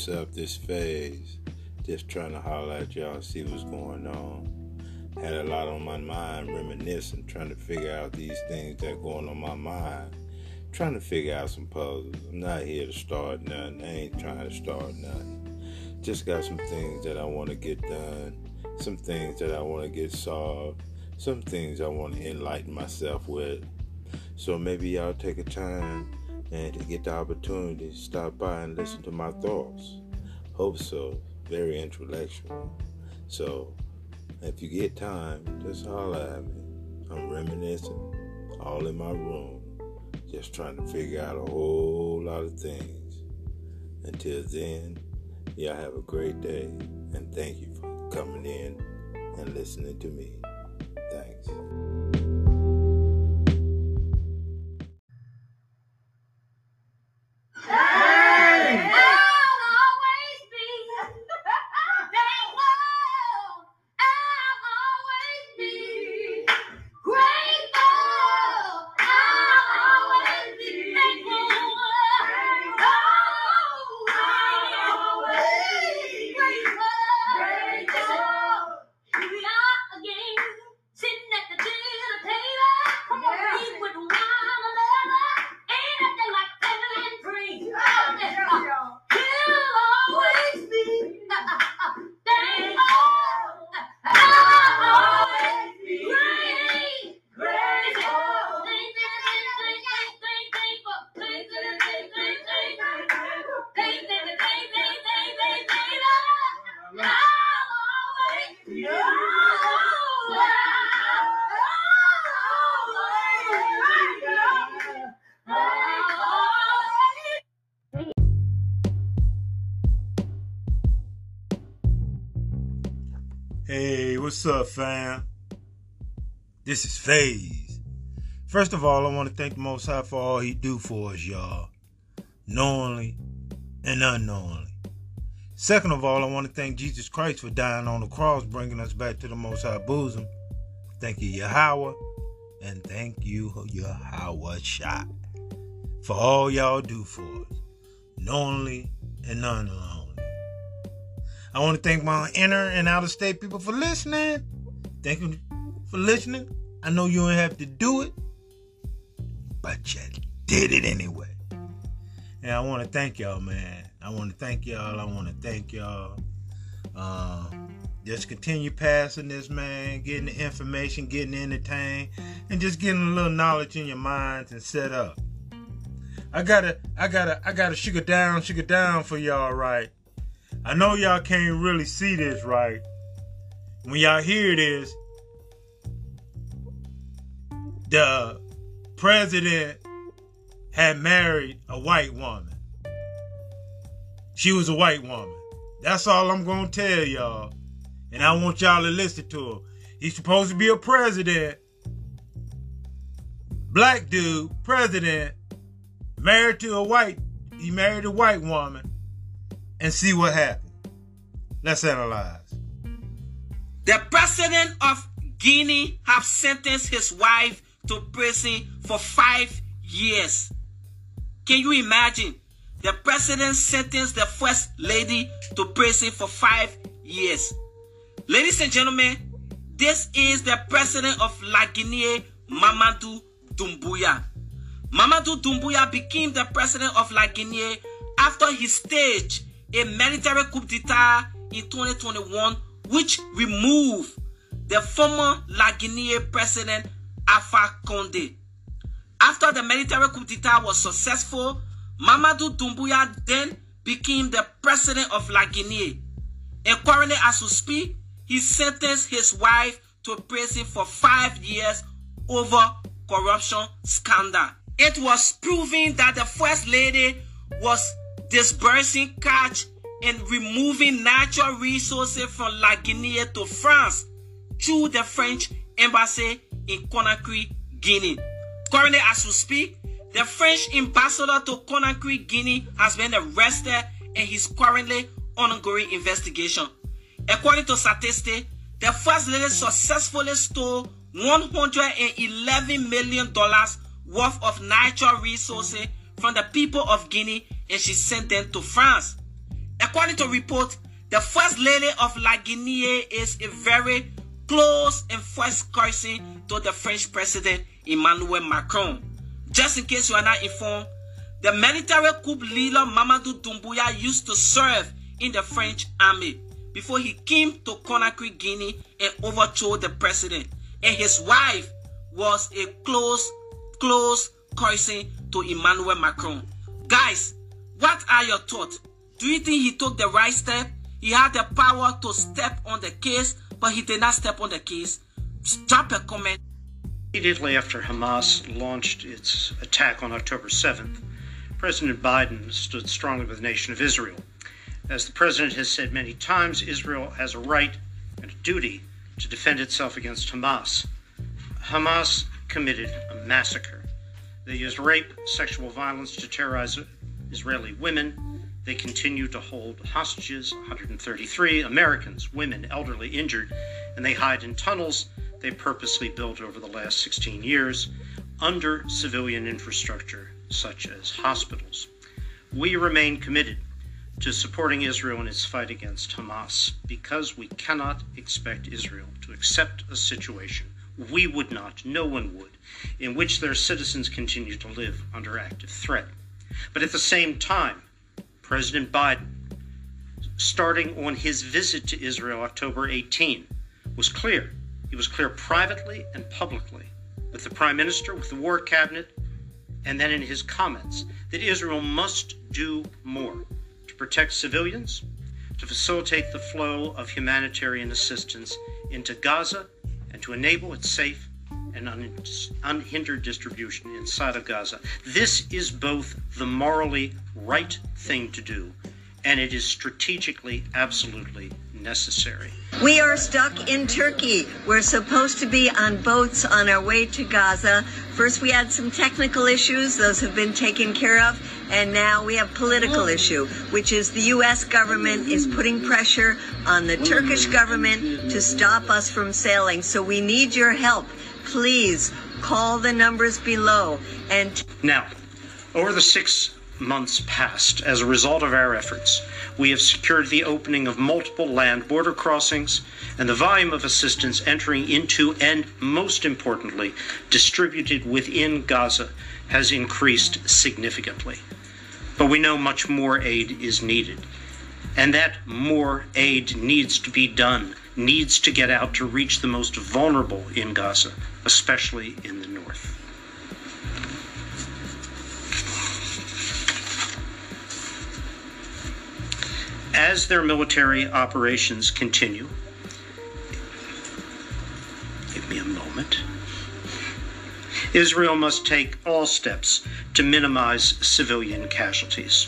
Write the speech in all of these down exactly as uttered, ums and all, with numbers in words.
what's up? This phase. Just trying to holler at y'all, see what's going on. Had a lot on my mind, reminiscing, trying to figure out these things that are going on my mind. Trying to figure out some puzzles. I'm not here to start nothing. I ain't trying to start nothing. Just got some things that I want to get done. Some things that I want to get solved. Some things I want to enlighten myself with. So maybe y'all take a time and to get the opportunity to stop by and listen to my thoughts. Hope so. Very intellectual. So if you get time, just holler at me. I'm reminiscing, all in my room, just trying to figure out a whole lot of things. Until then, y'all have a great day, and thank you for coming in and listening to me. Thanks. Hey, what's up, fam? This is FaZe. First of all, I want to thank the Most High for all he do for us, y'all. Knowingly and unknowingly. Second of all, I want to thank Jesus Christ for dying on the cross, bringing us back to the Most High bosom. Thank you, Yahweh. And thank you, Yahweh Shai, for all y'all do for us. Knowingly and unknowingly. I want to thank my inner and outer state people for listening. Thank you for listening. I know you didn't have to do it, but you did it anyway. And I want to thank y'all, man. I want to thank y'all. I want to thank y'all. Uh, just continue passing this, man. Getting the information, getting entertained, and just getting a little knowledge in your minds and set up. I gotta, I gotta, I gotta sugar down, sugar down for y'all, right? I know y'all can't really see this, right? When y'all hear this, the president had married a white woman. She was a white woman. That's all I'm going to tell y'all. And I want y'all to listen to him. He's supposed to be a president. Black dude, president, married to a white, he married a white woman. And see what happened. Let's analyze. The president of Guinea have sentenced his wife to prison for five years. Can you imagine? The president sentenced the first lady to prison for five years. Ladies and gentlemen, this is the president of La Guinea, Mamadou Doumbouya. Mamadou Doumbouya became the president of La Guinea after he staged a military coup d'etat in twenty twenty-one, which removed the former La Guinea president Alpha Condé. After the military coup d'etat was successful, Mamadou Doumbouya then became the president of La Guinea. And currently, as we speak, he sentenced his wife to prison for five years over corruption scandal. It was proven that the first lady was disbursing cash and removing natural resources from La Guinea to France through the French embassy in Conakry, Guinea. Currently, as we speak, the French ambassador to Conakry, Guinea has been arrested and he's currently ongoing investigation. According to statistics, the first lady successfully stole one hundred eleven million dollars worth of natural resources from the people of Guinea, and she sent them to France. According to reports, the First Lady of La Guinea is a very close and first cousin to the French President Emmanuel Macron. Just in case you are not informed, the military coup leader Mamadou Doumbouya used to serve in the French army before he came to Conakry, Guinea and overthrew the president. And his wife was a close, close cousin to Emmanuel Macron. Guys, what are your thoughts? Do you think he took the right step? He had the power to step on the case, but he did not step on the case. Drop a comment. Immediately after Hamas launched its attack on October seventh, President Biden stood strongly with the nation of Israel. As the president has said many times, Israel has a right and a duty to defend itself against Hamas. Hamas committed a massacre. They used rape, sexual violence to terrorize Israeli women. They continue to hold hostages, one hundred thirty-three Americans, women, elderly, injured, and they hide in tunnels they purposely built over the last sixteen years under civilian infrastructure such as hospitals. We remain committed to supporting Israel in its fight against Hamas because we cannot expect Israel to accept a situation we would not, no one would, in which their citizens continue to live under active threat. But at the same time, President Biden, starting on his visit to Israel October eighteenth, was clear. He was clear privately and publicly with the Prime Minister, with the War Cabinet, and then in his comments that Israel must do more to protect civilians, to facilitate the flow of humanitarian assistance into Gaza, and to enable its safe and un- unhindered distribution inside of Gaza. This is both the morally right thing to do, and it is strategically absolutely necessary. We are stuck in Turkey. We're supposed to be on boats on our way to Gaza. First, we had some technical issues. Those have been taken care of. And now we have political issue, which is the U S government is putting pressure on the Turkish government to stop us from sailing. So we need your help. Please call the numbers below. And now, over the six months past, as a result of our efforts, we have secured the opening of multiple land border crossings and the volume of assistance entering into and, most importantly, distributed within Gaza has increased significantly. But we know much more aid is needed, and that more aid needs to be done, needs to get out to reach the most vulnerable in Gaza, especially in the north. As their military operations continue, give me a moment, Israel must take all steps to minimize civilian casualties.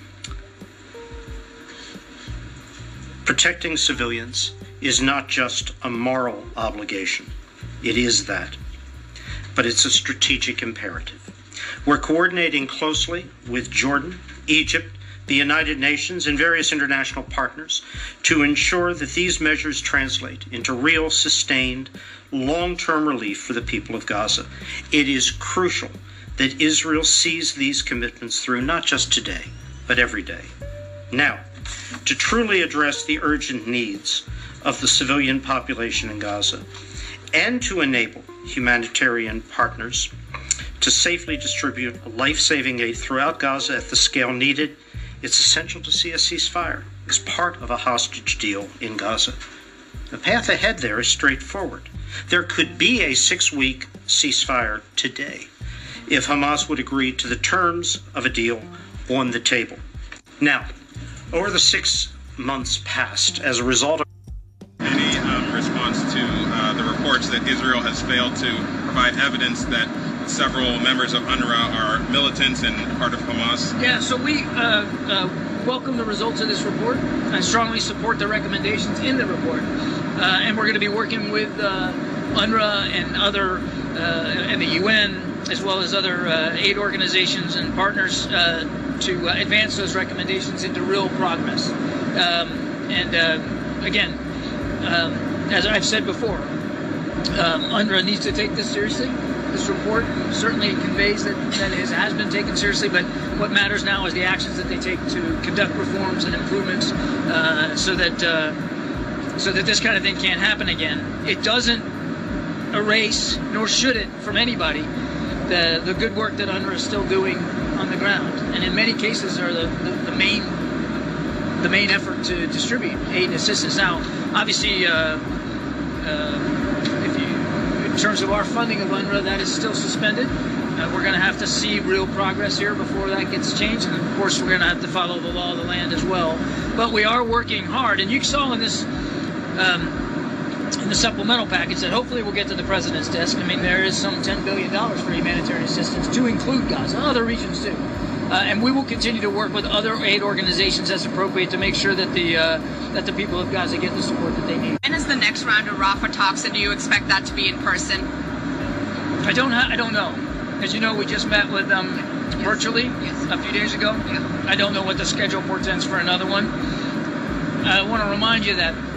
Protecting civilians is not just a moral obligation. It is that. But it's a strategic imperative. We're coordinating closely with Jordan, Egypt, the United Nations, and various international partners to ensure that these measures translate into real, sustained, long-term relief for the people of Gaza. It is crucial that Israel sees these commitments through, not just today, but every day. Now, to truly address the urgent needs of the civilian population in Gaza and to enable humanitarian partners to safely distribute life-saving aid throughout Gaza at the scale needed, it's essential to see a ceasefire as part of a hostage deal in Gaza. The path ahead there is straightforward. There could be a six-week ceasefire today if Hamas would agree to the terms of a deal on the table. Now, over the six months past, as a result of any um, response to uh, the reports that Israel has failed to provide evidence that several members of UNRWA are militants and part of Hamas? Yeah, so we uh, uh, welcome the results of this report. I strongly support the recommendations in the report. Uh, and we're going to be working with uh, UNRWA and other, uh, and the U N, as well as other uh, aid organizations and partners uh, to uh, advance those recommendations into real progress. Um, and uh, again, um, as I've said before, um, UNRWA needs to take this seriously. this report. Certainly it conveys that, that it has been taken seriously, but what matters now is the actions that they take to conduct reforms and improvements uh, so that uh, so that this kind of thing can't happen again. It doesn't erase, nor should it, from anybody, the, the good work that UNRWA is still doing on the ground, and in many cases are the, the, the main the main effort to distribute aid and assistance. Now, obviously, uh, uh, if you, in terms of our funding of UNRWA, that is still suspended. Uh, we're going to have to see real progress here before that gets changed, and of course, we're going to have to follow the law of the land as well. But we are working hard, and you saw in this. Um, in the supplemental package that hopefully will get to the president's desk. I mean, there is some ten billion dollars for humanitarian assistance to include Gaza, other regions too. Uh, and we will continue to work with other aid organizations as appropriate to make sure that the uh, that the people of Gaza get the support that they need. When is the next round of Rafah talks, and do you expect that to be in person? I don't ha- I don't know. As you know, we just met with them um, yes. virtually yes. a few days ago. Yeah. I don't know what the schedule portends for another one. I want to remind you that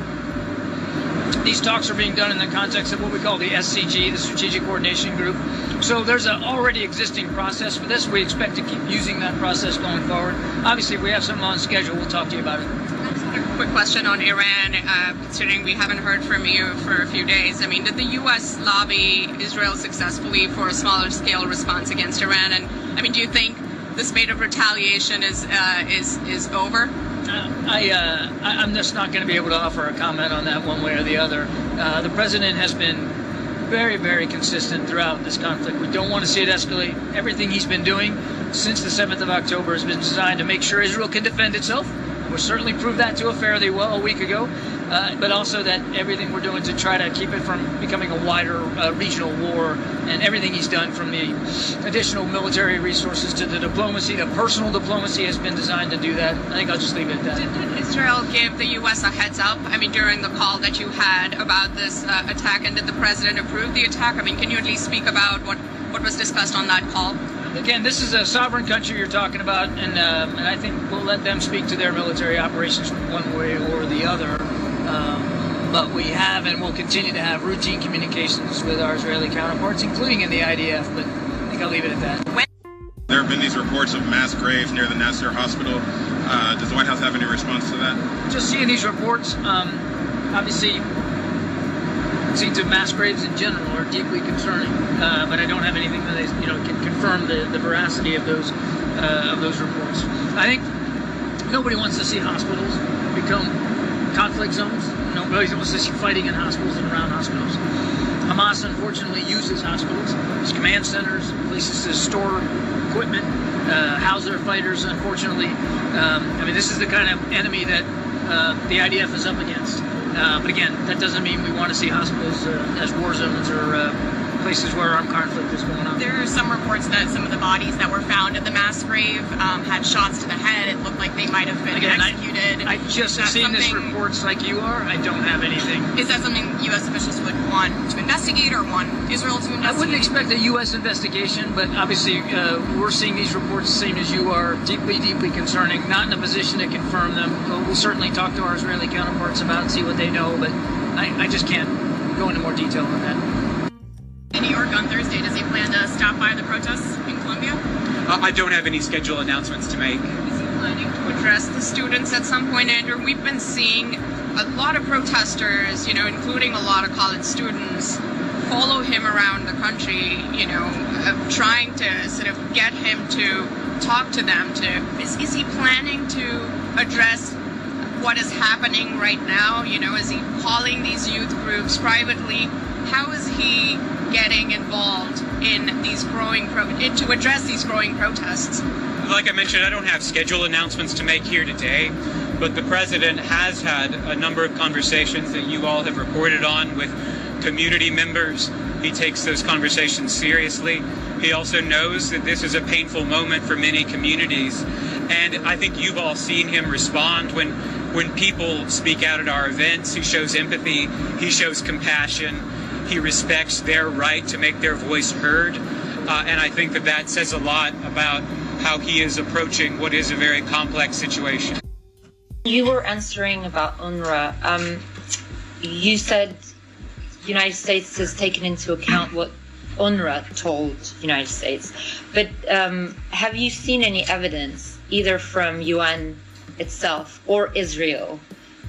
these talks are being done in the context of what we call the S C G, the Strategic Coordination Group. So there's an already existing process for this. We expect to keep using that process going forward. Obviously, if we have something on schedule, we'll talk to you about it. A quick question on Iran, uh, considering we haven't heard from you for a few days. I mean, did the U S lobby Israel successfully for a smaller scale response against Iran? And I mean, do you think the spate of retaliation is uh, is is over? Uh, I, uh, I, I'm just not going to be able to offer a comment on that one way or the other. Uh, the president has been very, very consistent throughout this conflict. We don't want to see it escalate. Everything he's been doing since the seventh of October has been designed to make sure Israel can defend itself. We certainly proved that to it fairly well a week ago, uh, but also that everything we're doing to try to keep it from becoming a wider uh, regional war, and everything he's done from the additional military resources to the diplomacy, the personal diplomacy has been designed to do that. I think I'll just leave it at that. Did Israel give the U S a heads up, I mean, during the call that you had about this uh, attack, and did the president approve the attack? I mean, can you at least speak about what, what was discussed on that call? Again, this is a sovereign country you're talking about, and, uh, and I think we'll let them speak to their military operations one way or the other. Um, but we have and will continue to have routine communications with our Israeli counterparts, including in the I D F, but I think I'll leave it at that. When- there have been these reports of mass graves near the Nasser hospital. Uh, does the White House have any response to that? Just seeing these reports, um, obviously, scenes of mass graves in general are deeply concerning, uh, but I don't have anything that is, you know, can confirm the, the veracity of those uh, of those reports. I think nobody wants to see hospitals become conflict zones. Nobody wants to see fighting in hospitals and around hospitals. Hamas, unfortunately, uses hospitals as command centers, places to store equipment, uh, house their fighters. Unfortunately, um, I mean, this is the kind of enemy that uh, the I D F is up against. Uh, but again, that doesn't mean we want to see hospitals uh, as war zones or uh, places where armed conflict is going on. There are some reports that some of the bodies that were found at the mass grave um, had shots to the head. It looked like they might have been again, executed. I, I just seen this reports like you are. I don't have anything. Is that something U S officials would want to investigate or want Israel to investigate? I wouldn't expect a U S investigation, but obviously uh, we're seeing these reports the same as you are, deeply, deeply concerning. Not in a position to confirm them. But we'll certainly talk to our Israeli counterparts about it and see what they know, but I, I just can't go into more detail on that. In New York on Thursday, does he plan to stop by the protests in Columbia? Uh, I don't have any scheduled announcements to make. Is he planning to address the students at some point, Andrew? We've been seeing a lot of protesters, you know, including a lot of college students, follow him around the country, you know, uh, trying to sort of get him to talk to them. To is, is he planning to address what is happening right now? You know, is he calling these youth groups privately? How is he getting involved in these growing pro to address these growing protests? Like I mentioned, I don't have scheduled announcements to make here today, but the president has had a number of conversations that you all have reported on with community members. He takes those conversations seriously. He also knows that this is a painful moment for many communities, and I think you've all seen him respond when when people speak out at our events. He shows empathy, he shows compassion. He respects their right to make their voice heard, uh, and I think that that says a lot about how he is approaching what is a very complex situation. You were answering about UNRWA. Um, you said the United States has taken into account what UNRWA told the United States. But um, have you seen any evidence, either from U N itself or Israel,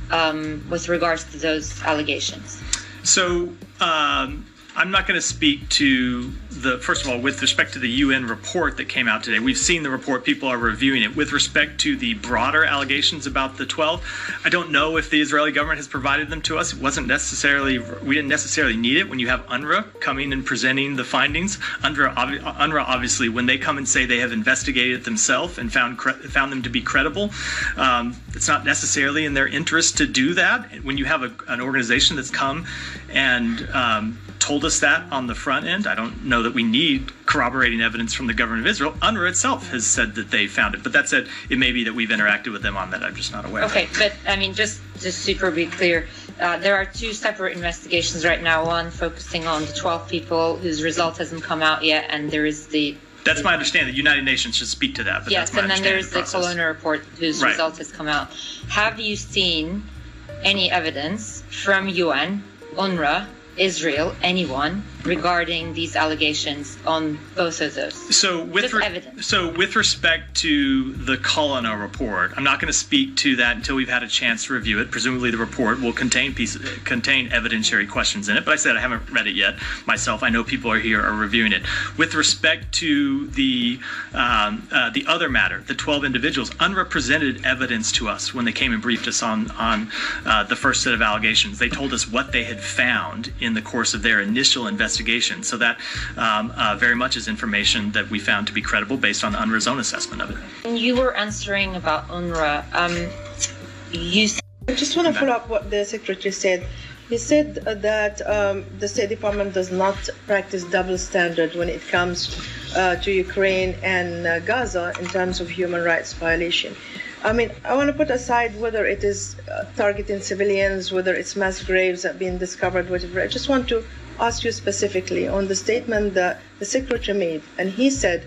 um, with regards to those allegations? So um, I'm not going to speak to the, first of all, with respect to the U N report that came out today. We've seen the report, people are reviewing it. With respect to the broader allegations about the twelve, I don't know if the Israeli government has provided them to us. It wasn't necessarily, we didn't necessarily need it when you have UNRWA coming and presenting the findings. UNRWA, UNRWA obviously, when they come and say they have investigated it themselves and found found them to be credible, um, it's not necessarily in their interest to do that. When you have a, an organization that's come and um, told us that on the front end, I don't know that we need corroborating evidence from the government of Israel. UNRWA itself has said that they found it, but that said, it may be that we've interacted with them on that. I'm just not aware. Okay, but I mean, just just super be clear, uh, there are two separate investigations right now. One focusing on the twelve people whose result hasn't come out yet, and there is the. That's my understanding. The United Nations should speak to that. But yes, that's my and then there's the Colonna report whose right. result has come out. Have you seen any evidence from U N, UNRWA, Israel, anyone, regarding these allegations on both of those? So with re- so with respect to the Colonna report, I'm not going to speak to that until we've had a chance to review it. Presumably the report will contain pieces, contain evidentiary questions in it, but I said I haven't read it yet myself. I know people are here are reviewing it. With respect to the um, uh, the other matter, the twelve individuals, UNRWA presented evidence to us when they came and briefed us on on uh, the first set of allegations. They told us what they had found in the course of their initial investigation. So that um, uh, very much is information that we found to be credible based on UNRWA's own assessment of it. You were answering about UNRWA. Um, you. I just want to follow up what the secretary said. He said that um, the State Department does not practice double standard when it comes uh, to Ukraine and uh, Gaza in terms of human rights violation. I mean, I want to put aside whether it is uh, targeting civilians, whether it's mass graves that have been discovered, whatever. I just want to ask you specifically on the statement that the secretary made, and he said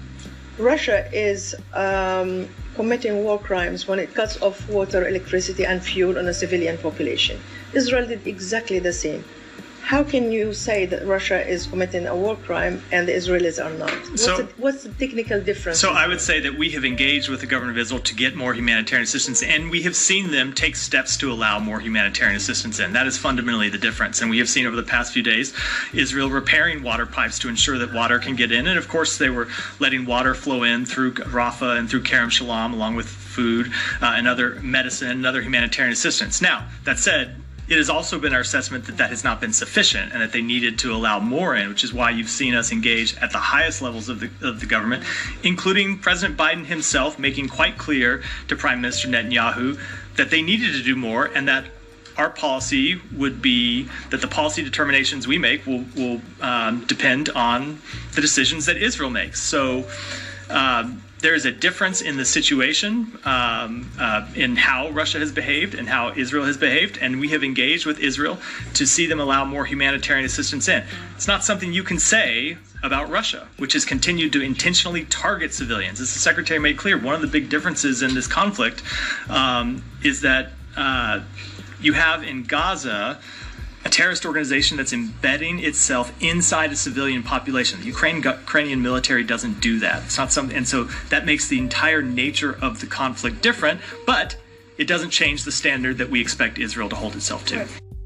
Russia is um, committing war crimes when it cuts off water, electricity, and fuel on a civilian population. Israel did exactly the same. How can you say that Russia is committing a war crime and the Israelis are not? What's, so, the, what's the technical difference? So I would say that we have engaged with the government of Israel to get more humanitarian assistance, and we have seen them take steps to allow more humanitarian assistance in. That is fundamentally the difference. And we have seen over the past few days Israel repairing water pipes to ensure that water can get in. And of course, they were letting water flow in through Rafah and through Kerem Shalom, along with food uh, and other medicine and other humanitarian assistance. Now, that said, it has also been our assessment that that has not been sufficient and that they needed to allow more in, which is why you've seen us engage at the highest levels of the of the government, including President Biden himself making quite clear to Prime Minister Netanyahu that they needed to do more and that our policy would be that the policy determinations we make will, will um, depend on the decisions that Israel makes. So um, there is a difference in the situation um, uh, in how Russia has behaved and how Israel has behaved, and we have engaged with Israel to see them allow more humanitarian assistance in. It's not something you can say about Russia, which has continued to intentionally target civilians. As the Secretary made clear, one of the big differences in this conflict um, is that uh, you have in Gaza a terrorist organization that's embedding itself inside a civilian population. The Ukraine, Ukrainian military doesn't do that. It's not something, and so that makes the entire nature of the conflict different, but it doesn't change the standard that we expect Israel to hold itself to.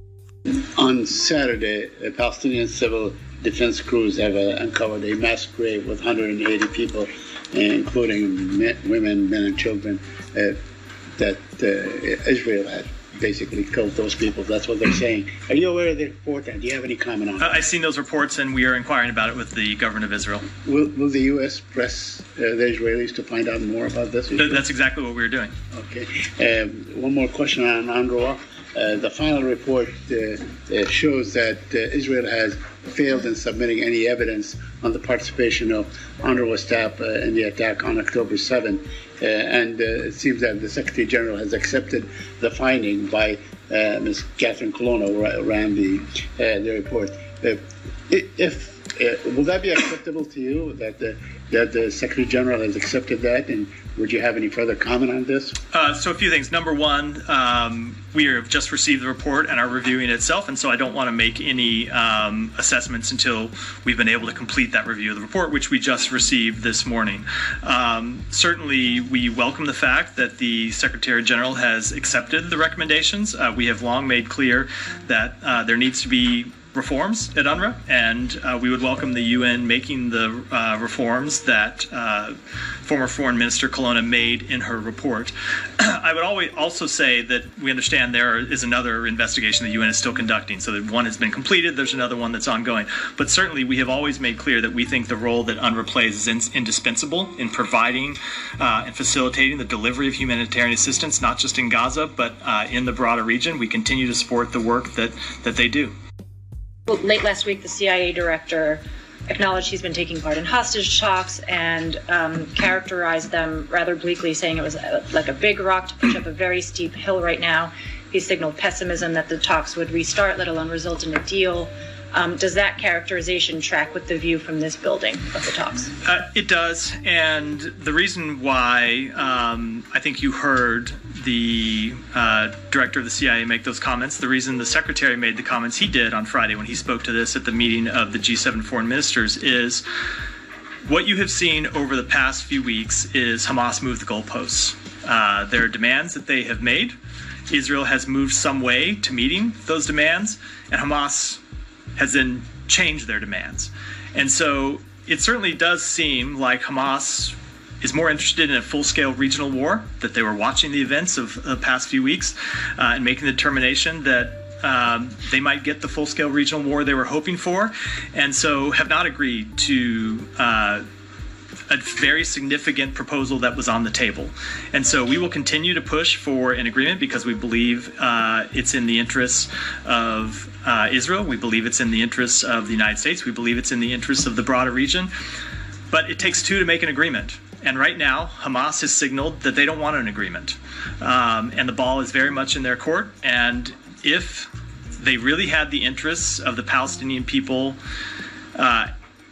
On Saturday, a Palestinian civil defense crews have uh, uncovered a mass grave with one hundred eighty people, including men, women, men, and children, uh, that uh, Israel had basically killed those people. That's what they're saying. Are you aware of the report, and do you have any comment on it? Uh, I've seen those reports, and we are inquiring about it with the government of Israel. Will, will the U S press uh, the Israelis to find out more about this issue? That's exactly what we're doing. Okay. Um, one more question on UNRWA. Uh, the final report uh, uh, shows that uh, Israel has failed in submitting any evidence on the participation of UNRWA staff uh, in the attack on October seventh. Uh, and uh, it seems that the Secretary General has accepted the finding by uh, Miz Catherine Colonna, who ran the, uh, the report. Uh, if uh, will that be acceptable to you, that the, that the Secretary General has accepted that? And would you have any further comment on this? Uh, so a few things. Number one, um, we have just received the report and are reviewing it itself, and so I don't want to make any um, assessments until we've been able to complete that review of the report, which we just received this morning. Um, certainly, we welcome the fact that the Secretary General has accepted the recommendations. Uh, we have long made clear that uh, there needs to be reforms at UNRWA, and uh, we would welcome the U N making the uh, reforms that uh, former Foreign Minister Colonna made in her report. I would always also say that we understand there is another investigation the U N is still conducting, so that one has been completed, there's another one that's ongoing. But certainly we have always made clear that we think the role that UNRWA plays is in- indispensable in providing uh, and facilitating the delivery of humanitarian assistance, not just in Gaza, but uh, in the broader region. We continue to support the work that, that they do. Well, late last week, the C I A director acknowledged he's been taking part in hostage talks and um, characterized them rather bleakly, saying it was like a big rock to push up a very steep hill right now. He signaled pessimism that the talks would restart, let alone result in a deal. Um, does that characterization track with the view from this building of the talks? Uh, it does, and the reason why um, I think you heard the uh, director of the C I A make those comments, the reason the secretary made the comments he did on Friday when he spoke to this at the meeting of the G seven foreign ministers is what you have seen over the past few weeks is Hamas move the goalposts. Uh, there are demands that they have made. Israel has moved some way to meeting those demands, and Hamas has then changed their demands. And so it certainly does seem like Hamas is more interested in a full-scale regional war, that they were watching the events of the past few weeks uh, and making the determination that um, they might get the full-scale regional war they were hoping for, and so have not agreed to uh, a very significant proposal that was on the table. And so we will continue to push for an agreement because we believe uh, it's in the interests of uh, Israel. We believe it's in the interests of the United States. We believe it's in the interests of the broader region. But it takes two to make an agreement. And right now, Hamas has signaled that they don't want an agreement. Um, and the ball is very much in their court. And if they really had the interests of the Palestinian people uh,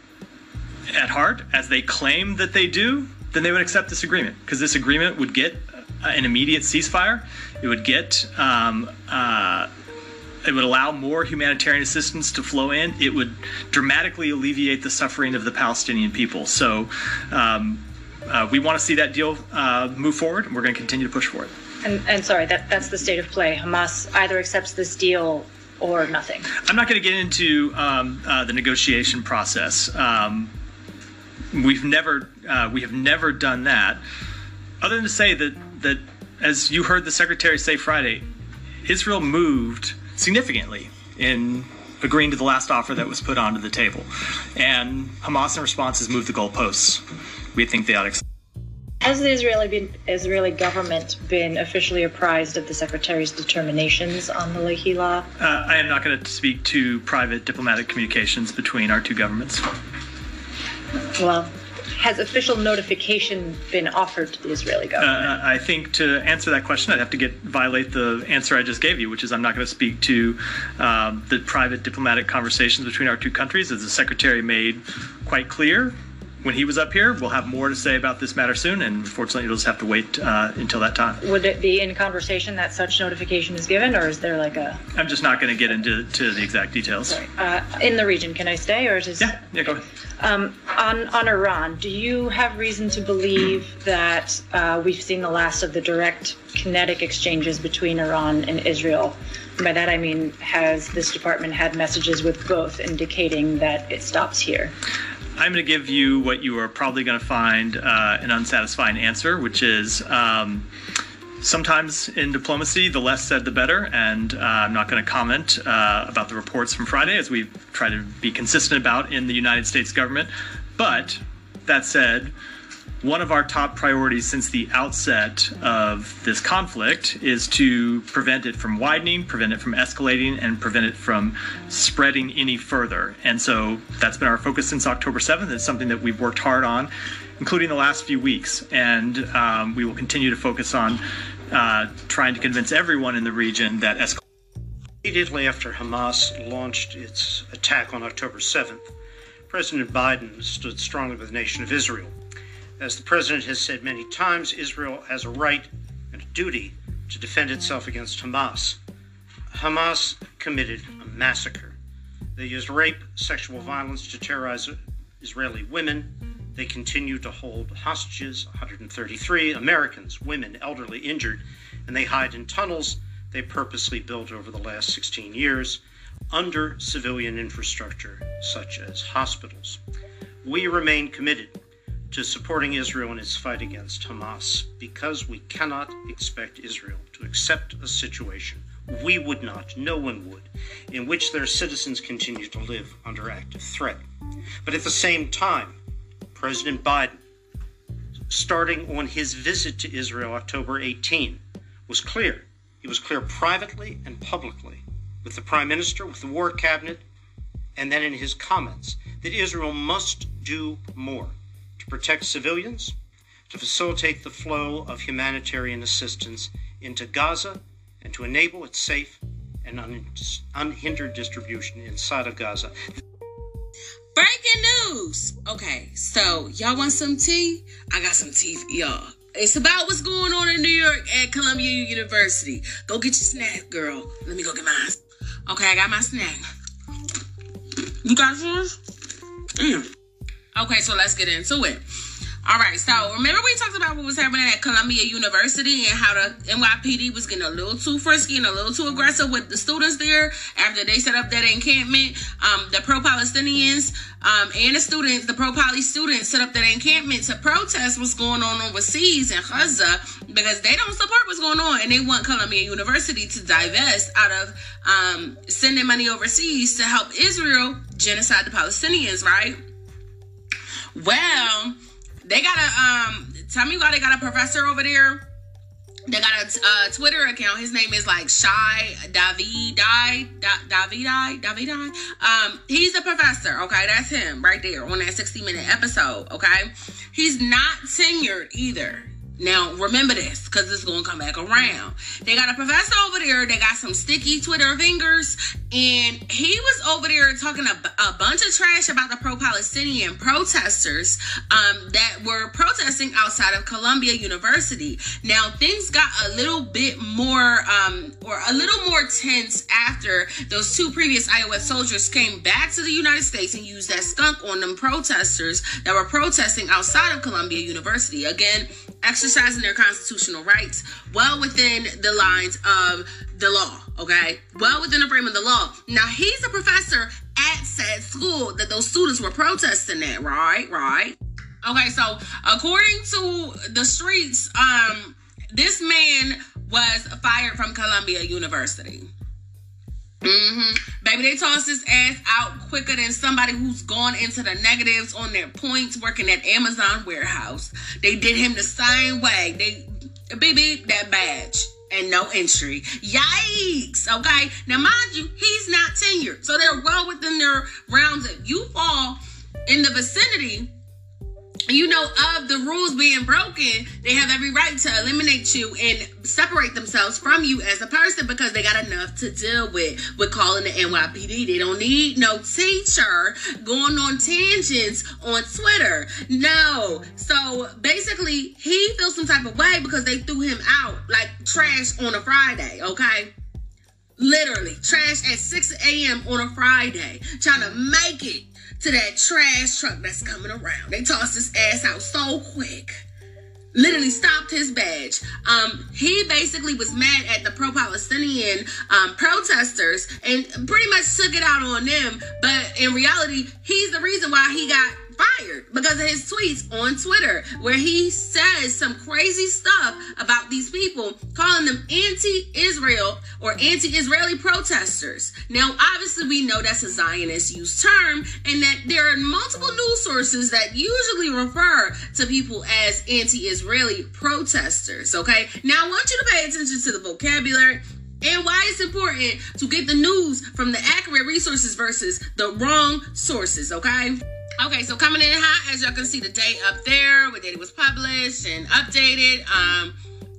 at heart, as they claim that they do, then they would accept this agreement, because this agreement would get an immediate ceasefire. It would get, um, uh, it would allow more humanitarian assistance to flow in. It would dramatically alleviate the suffering of the Palestinian people. So um, uh, we want to see that deal uh, move forward, and we're going to continue to push for it. And, and sorry, that, that's the state of play. Hamas either accepts this deal or nothing. I'm not going to get into um, uh, the negotiation process. Um, We've never, uh, we have never done that, other than to say that, that, as you heard the Secretary say Friday, Israel moved significantly in agreeing to the last offer that was put onto the table. And Hamas, in response, has moved the goalposts. We think they ought to accept. Has the Israeli, been, Israeli government been officially apprised of the Secretary's determinations on the Lehi law? Uh, I am not going to speak to private diplomatic communications between our two governments. Well, has official notification been offered to the Israeli government? Uh, I think to answer that question, I'd have to get violate the answer I just gave you, which is I'm not going to speak to um, the private diplomatic conversations between our two countries. As the Secretary made quite clear when he was up here, we'll have more to say about this matter soon, and unfortunately you'll just have to wait uh, until that time. Would it be in conversation that such notification is given, or is there like a... I'm just not going to get into to the exact details. Sorry. Uh, in the region, can I stay, or is this... Yeah, yeah, go ahead. Um, on, on Iran, do you have reason to believe that uh, we've seen the last of the direct kinetic exchanges between Iran and Israel? And by that I mean, has this department had messages with both indicating that it stops here? I'm going to give you what you are probably going to find uh, an unsatisfying answer, which is um, sometimes in diplomacy, the less said, the better. And uh, I'm not going to comment uh, about the reports from Friday, as we've tried to be consistent about in the United States government. But that said, one of our top priorities since the outset of this conflict is to prevent it from widening, prevent it from escalating, and prevent it from spreading any further. And so that's been our focus since October seventh. It's something that we've worked hard on, including the last few weeks. And um, we will continue to focus on uh, trying to convince everyone in the region that escalation. Immediately after Hamas launched its attack on October seventh, President Biden stood strongly with the nation of Israel. As the president has said many times, Israel has a right and a duty to defend itself against Hamas. Hamas committed a massacre. They used rape, sexual violence to terrorize Israeli women. They continue to hold hostages, one hundred thirty-three Americans, women, elderly, injured, and they hide in tunnels they purposely built over the last sixteen years under civilian infrastructure such as hospitals. We remain committed to supporting Israel in its fight against Hamas because we cannot expect Israel to accept a situation we would not, no one would, in which their citizens continue to live under active threat. But at the same time, President Biden, starting on his visit to Israel October eighteenth, was clear. He was clear privately and publicly with the Prime Minister, with the War Cabinet, and then in his comments that Israel must do more to protect civilians, to facilitate the flow of humanitarian assistance into Gaza, and to enable its safe and un- unhindered distribution inside of Gaza. Breaking news. Okay, so y'all want some tea? I got some tea for y'all. It's about what's going on in New York at Columbia University. Go get your snack, girl. Let me go get mine. Okay, I got my snack. You got yours? Mm. Okay, so let's get into it. All right, so remember we talked about what was happening at Columbia University and how the N Y P D was getting a little too frisky and a little too aggressive with the students there after they set up that encampment. Um, the pro-Palestinians um, and the students, the pro-Pali students set up that encampment to protest what's going on overseas in Gaza because they don't support what's going on and they want Columbia University to divest out of um, sending money overseas to help Israel genocide the Palestinians, right? Well, they got a, um, tell me why they got a professor over there. They got a uh, Twitter account. His name is like Shy Davidi, Davidi, Davidi. Um, he's a professor, okay? That's him right there on that sixty minute episode, okay? He's not tenured either. Now, remember this, because it's going to come back around. They got a professor over there. They got some sticky Twitter fingers. And he was over there talking a, a bunch of trash about the pro-Palestinian protesters um, that were protesting outside of Columbia University. Now, things got a little bit more, um, or a little more tense after those two previous I O S soldiers came back to the United States and used that skunk on them protesters that were protesting outside of Columbia University. Again, exercising their constitutional rights well within the lines of the law, okay? Well within the frame of the law. Now, he's a professor at said school that those students were protesting at, right? Right? Okay, so according to the streets, um, this man was fired from Columbia University. Mm-hmm. Baby, they tossed his ass out quicker than somebody who's gone into the negatives on their points working at Amazon warehouse. They did him the same way. They beep beep that badge and no entry. Yikes. Okay. Now, mind you, he's not tenured. So they're well within their rounds. If you fall in the vicinity, you know, of the rules being broken, they have every right to eliminate you and separate themselves from you as a person because they got enough to deal with with calling the N Y P D. They don't need no teacher going on tangents on Twitter. No. So basically, he feels some type of way because they threw him out like trash on a Friday, okay? Literally, trash at six a.m. on a Friday, trying to make it to that trash truck that's coming around. They tossed his ass out so quick. Literally stopped his badge. Um, he basically was mad at the pro-Palestinian um, protesters and pretty much took it out on them. But in reality, he's the reason why he got fired because of his tweets on Twitter where he says some crazy stuff about these people, calling them anti-Israel or anti-Israeli protesters. Now, obviously, we know that's a Zionist used term and that there are multiple news sources that usually refer to people as anti-Israeli protesters, okay? Now, I want you to pay attention to the vocabulary and why it's important to get the news from the accurate resources versus the wrong sources, okay? Okay, so coming in hot, as y'all can see the date up there, what date it was published and updated. Um,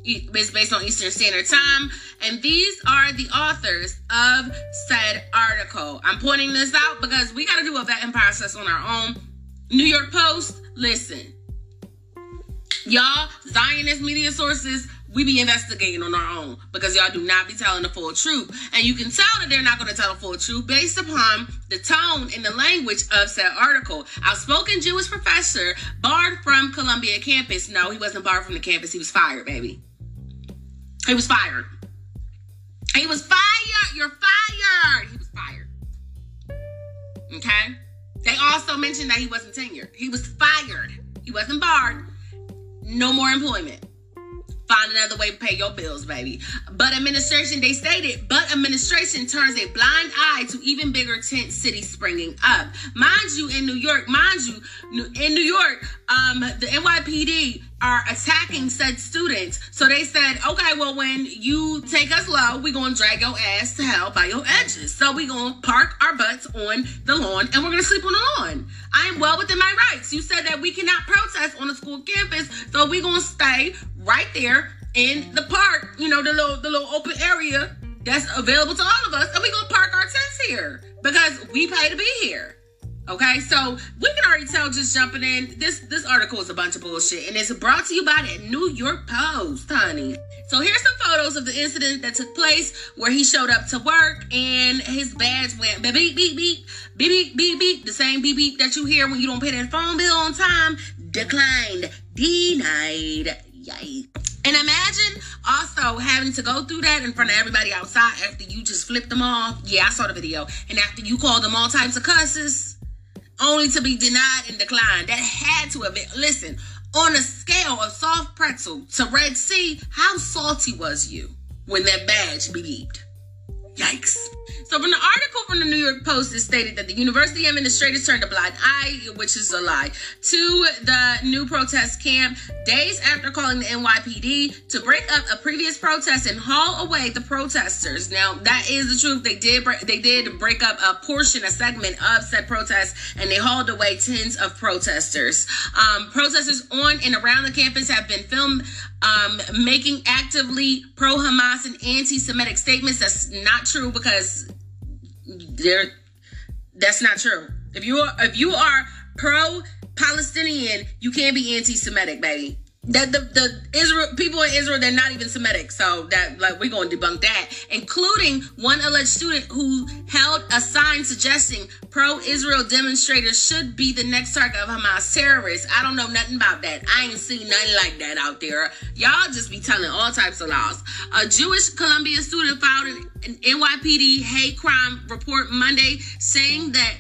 It's based on Eastern Standard Time, and these are the authors of said article. I'm pointing this out because we got to do a vetting process on our own. New York Post, listen. Y'all, Zionist media sources, we be investigating on our own because y'all do not be telling the full truth. And you can tell that they're not going to tell the full truth based upon the tone and the language of said article. Outspoken Jewish professor barred from Columbia campus. No, he wasn't barred from the campus. He was fired, baby. He was fired. He was fired. You're fired. He was fired. Okay? They also mentioned that he wasn't tenured. He was fired. He wasn't barred. No more employment. Find another way to pay your bills, baby. But administration, they stated, but administration turns a blind eye to even bigger tent cities springing up. Mind you, in New York, mind you, in New York, um, the N Y P D are attacking said students. So they said, okay, well, when you take us low, we're going to drag your ass to hell by your edges. So we're going to park our butts on the lawn and we're going to sleep on the lawn. I am well within my rights. You said that we cannot protest on a school campus, so we're going to stay right there in the park, you know, the little the little open area that's available to all of us, and we're going to park our tents here because we pay to be here. Okay, so we can already tell just jumping in, this this article is a bunch of bullshit, and it's brought to you by the New York Post, honey. So here's some photos of the incident that took place where he showed up to work and his badge went beep, beep, beep, beep, beep, beep, beep, beep, the same beep, beep that you hear when you don't pay that phone bill on time, declined, denied, yikes. And imagine also having to go through that in front of everybody outside after you just flipped them off. Yeah, I saw the video. And after you called them all types of cusses, only to be denied and declined. That had to have been, listen, on a scale of soft pretzel to Red Sea, how salty was you when that badge beeped? Yikes. So from the article from the New York Post, it stated that the university administrators turned a blind eye, which is a lie, to the new protest camp days after calling the N Y P D to break up a previous protest and haul away the protesters. Now, that is the truth. They did break, they did break up a portion, a segment of said protest, and they hauled away tens of protesters. Um, protesters on and around the campus have been filmed um, making actively pro-Hamas and anti-Semitic statements. That's not true because they're, that's not true. If you are, if you are pro-Palestinian, you can't be anti-Semitic, baby. That the, the Israel people in Israel, they're not even Semitic, so that like we're gonna debunk that, including one alleged student who held a sign suggesting pro-Israel demonstrators should be the next target of Hamas terrorists. I don't know nothing about that. I ain't seen nothing like that out there. Y'all just be telling all types of lies. A Jewish Columbia student filed an, an N Y P D hate crime report Monday saying that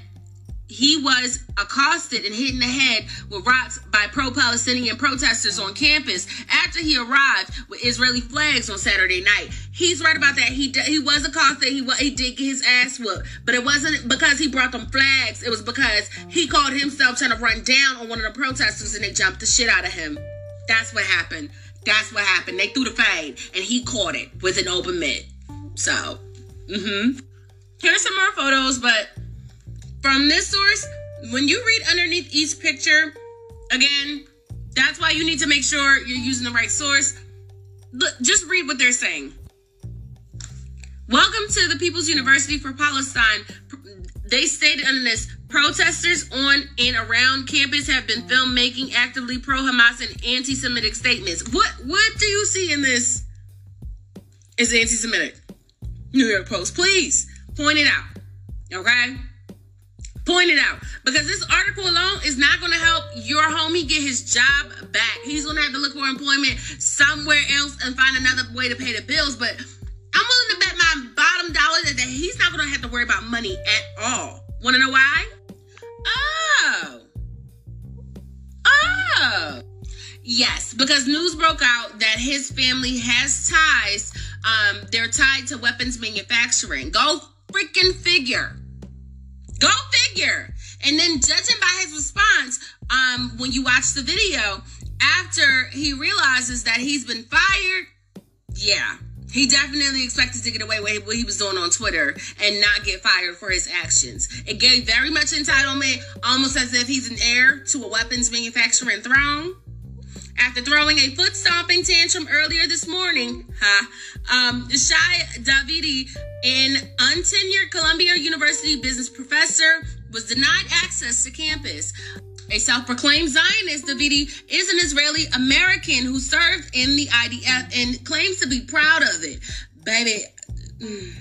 he was accosted and hit in the head with rocks by pro-Palestinian protesters on campus after he arrived with Israeli flags on Saturday night. He's right about that. He he was accosted. He he did get his ass whooped, but it wasn't because he brought them flags. It was because he called himself trying to run down on one of the protesters and they jumped the shit out of him. That's what happened. That's what happened. They threw the fade and he caught it with an open mitt. So, mm-hmm. Here's some more photos, but from this source, when you read underneath each picture, again, that's why you need to make sure you're using the right source. Look, just read what they're saying. Welcome to the People's University for Palestine. They stated under this, protesters on and around campus have been filmed making actively pro-Hamas and anti-Semitic statements. What, what do you see in this is anti-Semitic? New York Post, please point it out, okay? Point it out, because this article alone is not going to help your homie get his job back. He's going to have to look for employment somewhere else and find another way to pay the bills. But I'm willing to bet my bottom dollar that he's not going to have to worry about money at all. Want to know why? Oh. Oh. Yes, because news broke out that his family has ties. Um, they're tied to weapons manufacturing. Go freaking figure. Go figure. And then judging by his response, um, when you watch the video, after he realizes that he's been fired, yeah, he definitely expected to get away with what he was doing on Twitter and not get fired for his actions. It gave very much entitlement, almost as if he's an heir to a weapons manufacturing throne. After throwing a foot-stomping tantrum earlier this morning, huh, um, Shai Davidi, an untenured Columbia University business professor, was denied access to campus. A self-proclaimed Zionist, Davidi is an Israeli-American who served in the I D F and claims to be proud of it. Baby, mm.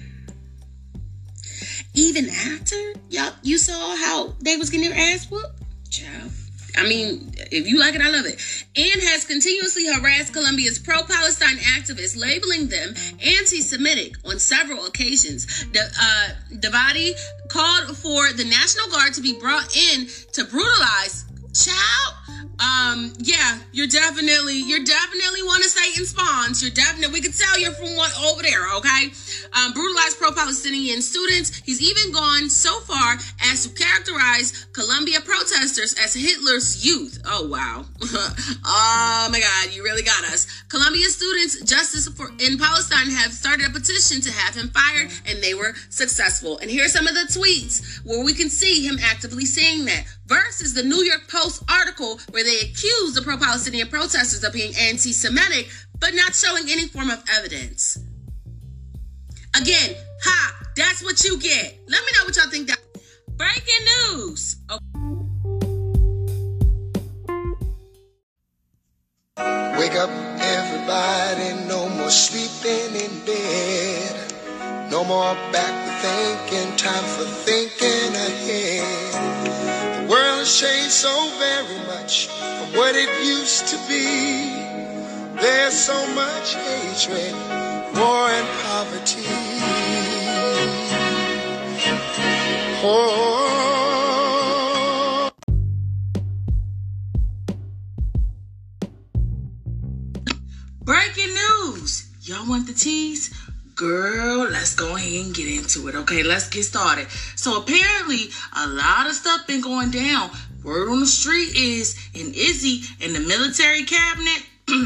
Even after y'all, you saw how they was getting their ass whooped? Child. I mean, if you like it, I love it. And has continuously harassed Columbia's pro-Palestine activists, labeling them anti-Semitic on several occasions. The, uh, Davidi called for the National Guard to be brought in to brutalize. Child, um, yeah, you're definitely, you're definitely one of Satan's spawns. You're definitely, we could tell you're from one over there, okay? Um, brutalized pro-Palestinian students. He's even gone so far as to characterize Columbia protesters as Hitler's youth. Oh, wow. Oh, my God, you really got us. Columbia students, Justice for in Palestine, have started a petition to have him fired, and they were successful. And here's some of the tweets where we can see him actively saying that. Versus the New York Post article where they accuse the pro-Palestinian protesters of being anti-Semitic, but not showing any form of evidence. Again, ha, that's what you get. Let me know what y'all think. That breaking news. Okay. Wake up, everybody, no more sleeping in bed. No more back thinking, time for thinking ahead. The world has changed so very much from what it used to be. There's so much hatred, war and poverty. Oh. Breaking news. Y'all want the tease? Girl, let's go ahead and get into it. Okay, let's get started. So apparently, a lot of stuff been going down. Word on the street is in Izzy and the military cabinet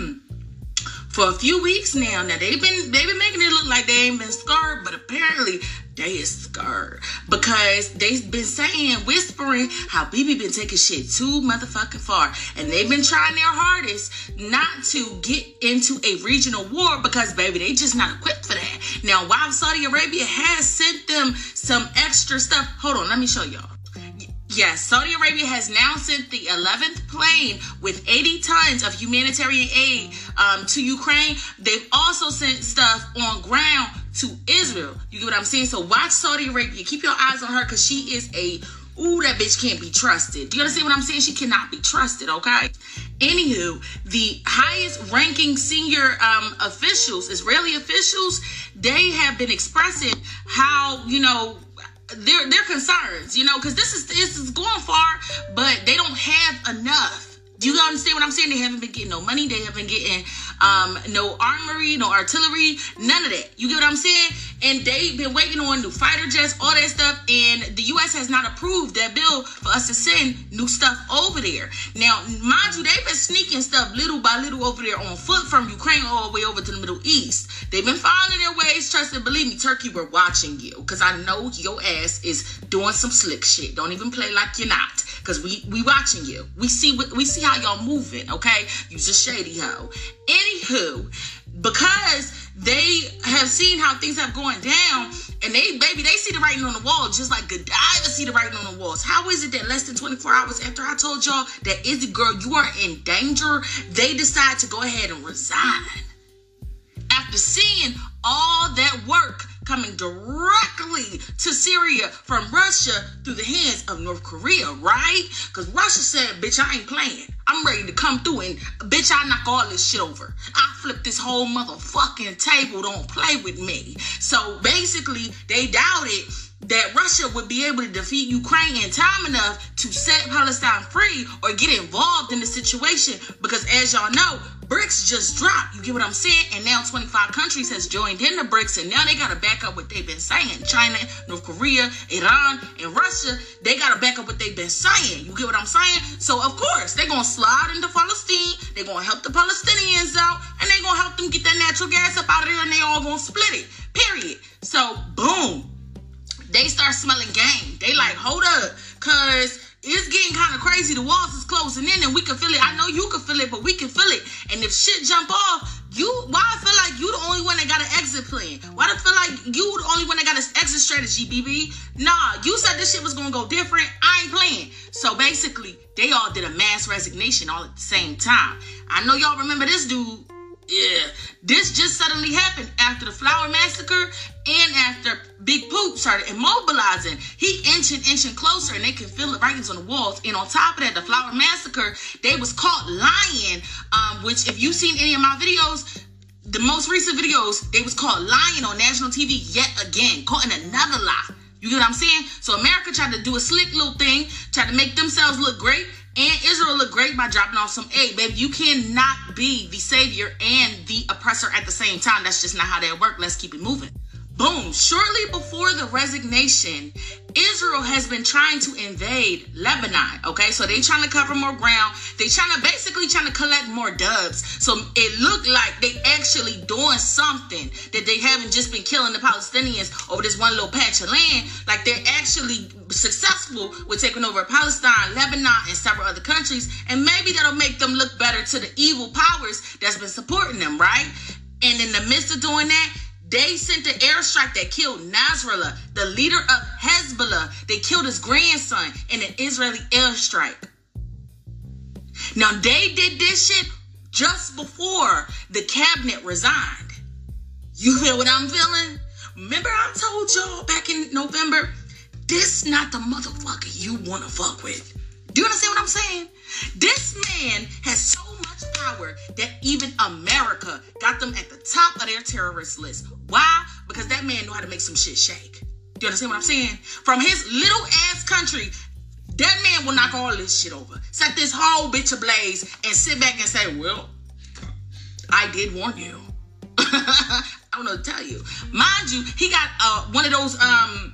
for a few weeks now. Now they've been they've been making it look like they ain't been scared, but apparently they is scared because they've been saying, whispering how B B been taking shit too motherfucking far, and they've been trying their hardest not to get into a regional war because baby they just not equipped for that. Now while Saudi Arabia has sent them some extra stuff, hold on, let me show y'all. Yes, Saudi Arabia has now sent the eleventh plane with eighty tons of humanitarian aid um, to Ukraine. They've also sent stuff on ground to Israel. You get what I'm saying? So watch Saudi Arabia. Keep your eyes on her because she is a, ooh, that bitch can't be trusted. Do you understand what I'm saying? She cannot be trusted, okay? Anywho, the highest ranking senior um, officials, Israeli officials, they have been expressing how, you know, Their their concerns, you know, because this is this is going far, but they don't have enough. Do you understand what I'm saying? They haven't been getting no money. They haven't been getting um, no armory, no artillery, none of that. You get what I'm saying? And they've been waiting on new fighter jets, all that stuff. And the U S has not approved that bill for us to send new stuff over there. Now, mind you, they've been sneaking stuff little by little over there on foot from Ukraine all the way over to the Middle East. They've been following their ways. Trust and believe me, Turkey, we're watching you. Because I know your ass is doing some slick shit. Don't even play like you're not. Because we, we watching you. We see what we see how y'all moving, okay? You's a shady hoe. Anywho, because they have seen how things have gone down, and they, baby, they see the writing on the wall, just like Godiva see the writing on the walls. How is it that less than twenty-four hours after I told y'all that Izzy girl, you are in danger, they decide to go ahead and resign? After seeing all that work coming directly to Syria from Russia through the hands of North Korea, right? Because Russia said, bitch, I ain't playing. I'm ready to come through and, bitch, I knock all this shit over. I flip this whole motherfucking table. Don't play with me. So basically, they doubted that Russia would be able to defeat Ukraine in time enough to set Palestine free or get involved in the situation. Because as y'all know, BRICS just dropped. You get what I'm saying? And now twenty-five countries has joined in the BRICS, and now they got to back up what they've been saying. China, North Korea, Iran, and Russia, they got to back up what they've been saying. You get what I'm saying? So, of course, they're going to slide into Palestine. They're going to help the Palestinians out, and they're going to help them get that natural gas up out of there, and they all going to split it. Period. So, boom. They start smelling game. They like, hold up, because it's getting kind of crazy. The walls is closing in and we can feel it. I know you can feel it, but we can feel it. And if shit jump off, you, why I feel like you the only one that got an exit plan? Why do I feel like you the only one that got an exit strategy, B B? Nah, you said this shit was going to go different. I ain't playing. So basically, they all did a mass resignation all at the same time. I know y'all remember this dude. Yeah, this just suddenly happened after the Flower Massacre and after Big Poop started immobilizing. He inching, inching closer, and they can feel the writings on the walls. And on top of that, the Flower Massacre, they was caught lying, um, which if you've seen any of my videos, the most recent videos, they was caught lying on national T V yet again, caught in another lie. You get what I'm saying? So America tried to do a slick little thing, tried to make themselves look great, and Israel looked great by dropping off some aid. Baby, you cannot be the savior and the oppressor at the same time. That's just not how that works. Let's keep it moving. Boom. Shortly before the resignation, Israel has been trying to invade Lebanon. Okay, so they trying to cover more ground. They trying to basically trying to collect more dubs. So it looked like they actually doing something, that they haven't just been killing the Palestinians over this one little patch of land. Like they're actually successful with taking over Palestine, Lebanon, and several other countries. And maybe that'll make them look better to the evil powers that's been supporting them, right? And in the midst of doing that, they sent an airstrike that killed Nasrallah, the leader of Hezbollah. They killed his grandson in an Israeli airstrike. Now, they did this shit just before the cabinet resigned. You feel what I'm feeling? Remember I told y'all back in November, this not the motherfucker you want to fuck with. Do you understand what I'm saying? This man has so much power that even America got them at the top of their terrorist list. Why? Because that man know how to make some shit shake. Do you understand what I'm saying? From his little ass country, that man will knock all this shit over. Set this whole bitch ablaze and sit back and say, well, I did warn you. I don't know what to tell you. Mind you, he got uh, one of those um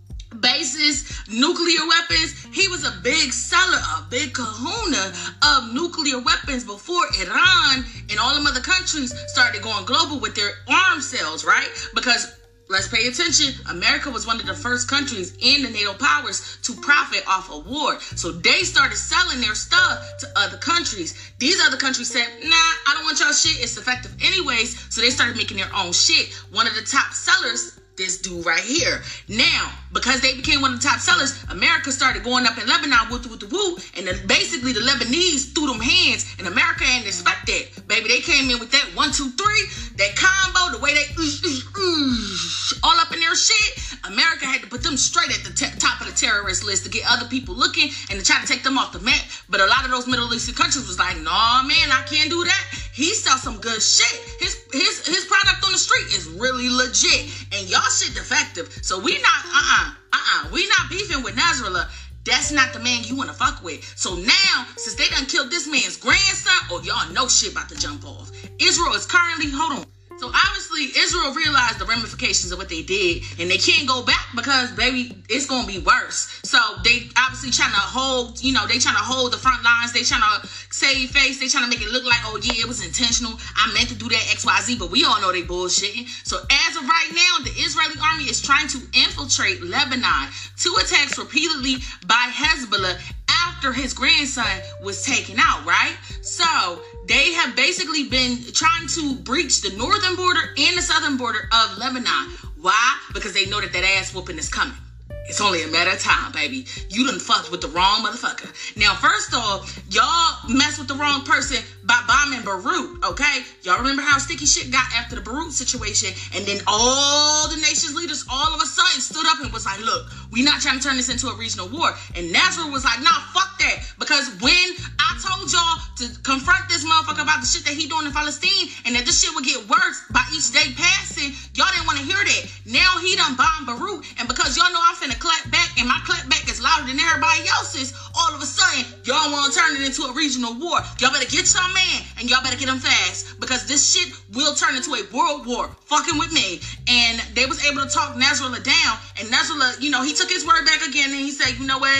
bases, nuclear weapons. He was a big seller, a big kahuna of nuclear weapons before Iran and all them other countries started going global with their arms sales, right? Because let's pay attention, America was one of the first countries in the NATO powers to profit off of war. So they started selling their stuff to other countries. These other countries said, nah, I don't want y'all shit. It's effective anyways. So they started making their own shit. One of the top sellers, this dude right here. Now, because they became one of the top sellers, America started going up in Lebanon, woo woo woo woo, and then basically the Lebanese threw them hands, and America ain't expect that. Baby, they came in with that one, two, three, that combo, the way they oosh, oosh, oosh, all up in their shit. America had to put them straight at the t- top of the terrorist list to get other people looking and to try to take them off the map. But a lot of those Middle Eastern countries was like, nah, man, I can't do that. He sells some good shit. His his his product on the street is really legit, and y'all shit defective. So we not uh uh uh uh we not beefing with Nasrallah. That's not the man you want to fuck with. So now, since they done killed this man's grandson, oh, y'all know shit about to jump off. Israel is currently, hold on. So obviously, Israel realized the ramifications of what they did, and they can't go back because, baby, it's going to be worse. So they obviously trying to hold, you know, they trying to hold the front lines. They trying to save face. They trying to make it look like, oh, yeah, it was intentional. I meant to do that X Y Z, but we all know they bullshitting. So as of right now, the Israeli army is trying to infiltrate Lebanon. Two attacks repeatedly by Hezbollah after his grandson was taken out, right? So they have basically been trying to breach the northern border and the southern border of Lebanon. Why? Because they know that that ass whooping is coming. It's only a matter of time, baby. You done fucked with the wrong motherfucker. Now, first off, y'all messed with the wrong person by bombing Beirut, okay? Y'all remember how sticky shit got after the Beirut situation, and then all the nation's leaders all of a sudden stood up and was like, look, we not trying to turn this into a regional war. And Nasrallah was like, nah, fuck that. Because when I told y'all to confront this motherfucker about the shit that he doing in Palestine, and that this shit would get worse by each day passing, y'all didn't want to hear that. Now he done bombed Beirut, and because y'all know I'm finna clap back, and my clap back is louder than everybody else's, all of a sudden, y'all want to turn it into a regional war. Y'all better get your man, and y'all better get him fast, because this shit will turn into a world war, fucking with me. And they was able to talk Nasrallah down, and Nasrallah, you know, he took his word back again, and he said, you know what,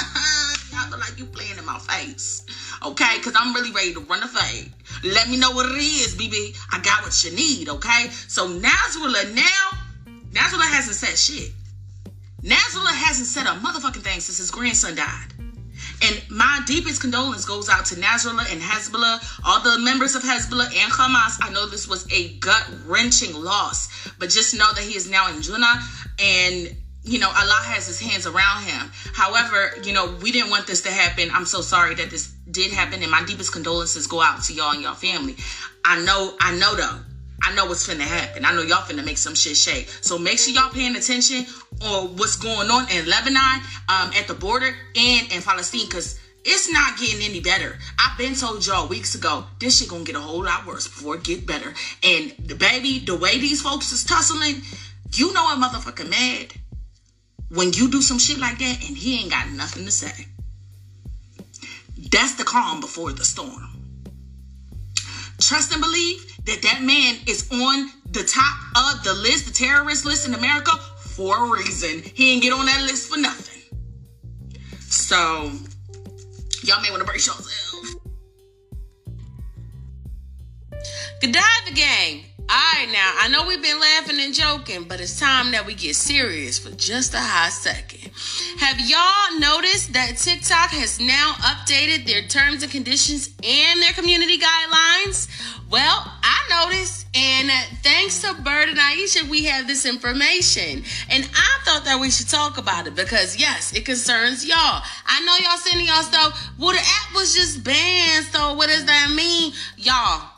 y'all look like you playing in my face, okay, because I'm really ready to run the fade. Let me know what it is, B B. I got what you need, okay? So Nasrallah now, Nasrallah hasn't said shit. Nasrallah hasn't said a motherfucking thing since his grandson died. And my deepest condolence goes out to Nasrallah and Hezbollah, all the members of Hezbollah and Hamas. I know this was a gut-wrenching loss, but just know that he is now in Jannah, and you know, Allah has his hands around him. However, you know, we didn't want this to happen. I'm so sorry that this did happen, and my deepest condolences go out to y'all and y'all family. I know, I know though. I know what's finna happen. I know y'all finna make some shit shake. So make sure y'all paying attention on what's going on in Lebanon, um, at the border, and in Palestine, because it's not getting any better. I've been told y'all weeks ago, this shit gonna get a whole lot worse before it get better. And the baby, the way these folks is tussling, you know a motherfucker mad when you do some shit like that and he ain't got nothing to say. That's the calm before the storm. Trust and believe that that man is on the top of the list, the terrorist list in America, for a reason. He didn't get on that list for nothing. So, y'all may want to brace yourself. Godiva gang. Alright now, I know we've been laughing and joking, but it's time that we get serious for just a hot second. Have y'all noticed that TikTok has now updated their terms and conditions and their community guidelines? Well, I noticed, and thanks to Bird and Aisha, we have this information. And I thought that we should talk about it because, yes, it concerns y'all. I know y'all saying to y'all stuff, well, the app was just banned, so what does that mean? Y'all,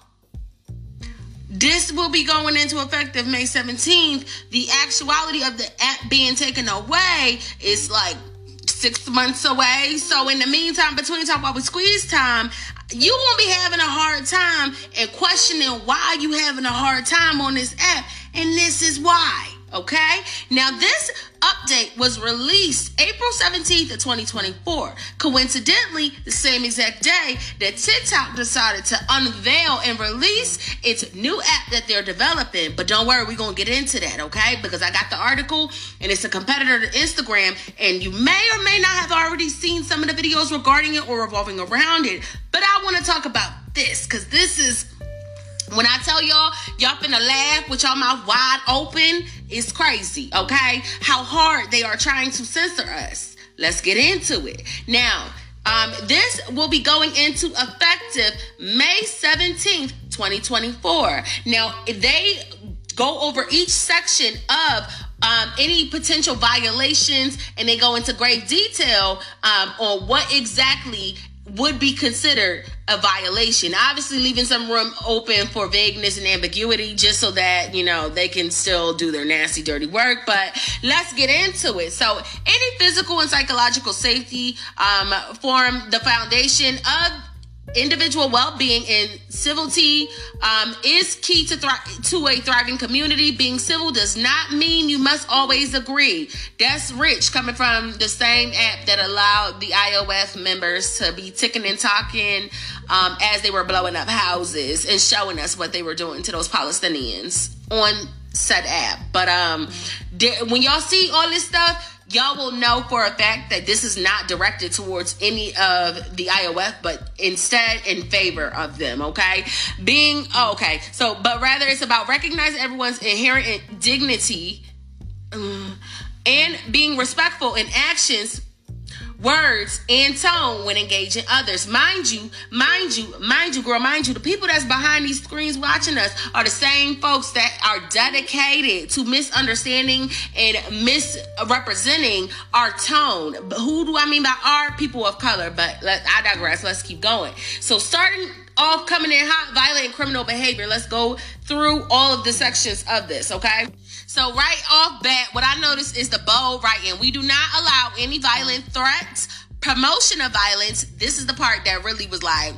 this will be going into effect of May seventeenth. The actuality of the app being taken away is like six months away. So in the meantime, between time while we squeeze time, you won't be having a hard time and questioning why you having a hard time on this app. And this is why. Okay? Now this update was released April seventeenth of twenty twenty-four. Coincidentally, the same exact day that TikTok decided to unveil and release its new app that they're developing. But don't worry, we're going to get into that, okay? Because I got the article and it's a competitor to Instagram, and you may or may not have already seen some of the videos regarding it or revolving around it. But I want to talk about this because this is, when I tell y'all, y'all finna laugh with y'all mouth wide open, it's crazy, okay? How hard they are trying to censor us. Let's get into it. Now, um, this will be going into effective May seventeenth, twenty twenty-four. Now, they go over each section of um, any potential violations, and they go into great detail um, on what exactly would be considered a violation. Obviously leaving some room open for vagueness and ambiguity just so that, you know, they can still do their nasty, dirty work. But let's get into it. So any physical and psychological safety um, form the foundation of individual well-being, and civility um, is key to, thri- to a thriving community. Being civil does not mean you must always agree. That's Rich coming from the same app that allowed the I O F members to be ticking and talking um, as they were blowing up houses and showing us what they were doing to those Palestinians on said app. But um, when y'all see all this stuff, y'all will know for a fact that this is not directed towards any of the I O F, but instead in favor of them, okay? Being, oh, okay, so, but rather it's about recognizing everyone's inherent dignity um, and being respectful in actions, words, and tone when engaging others. Mind you, mind you, mind you, girl, mind you, the people that's behind these screens watching us are the same folks that are dedicated to misunderstanding and misrepresenting our tone. But who do I mean by our? People of color, but let, I digress. Let's keep going. So starting off, coming in hot, violent, and criminal behavior. Let's go through all of the sections of this, okay? So right off bat, what I noticed is the bold writing. We do not allow any violent threats, promotion of violence. This is the part that really was like,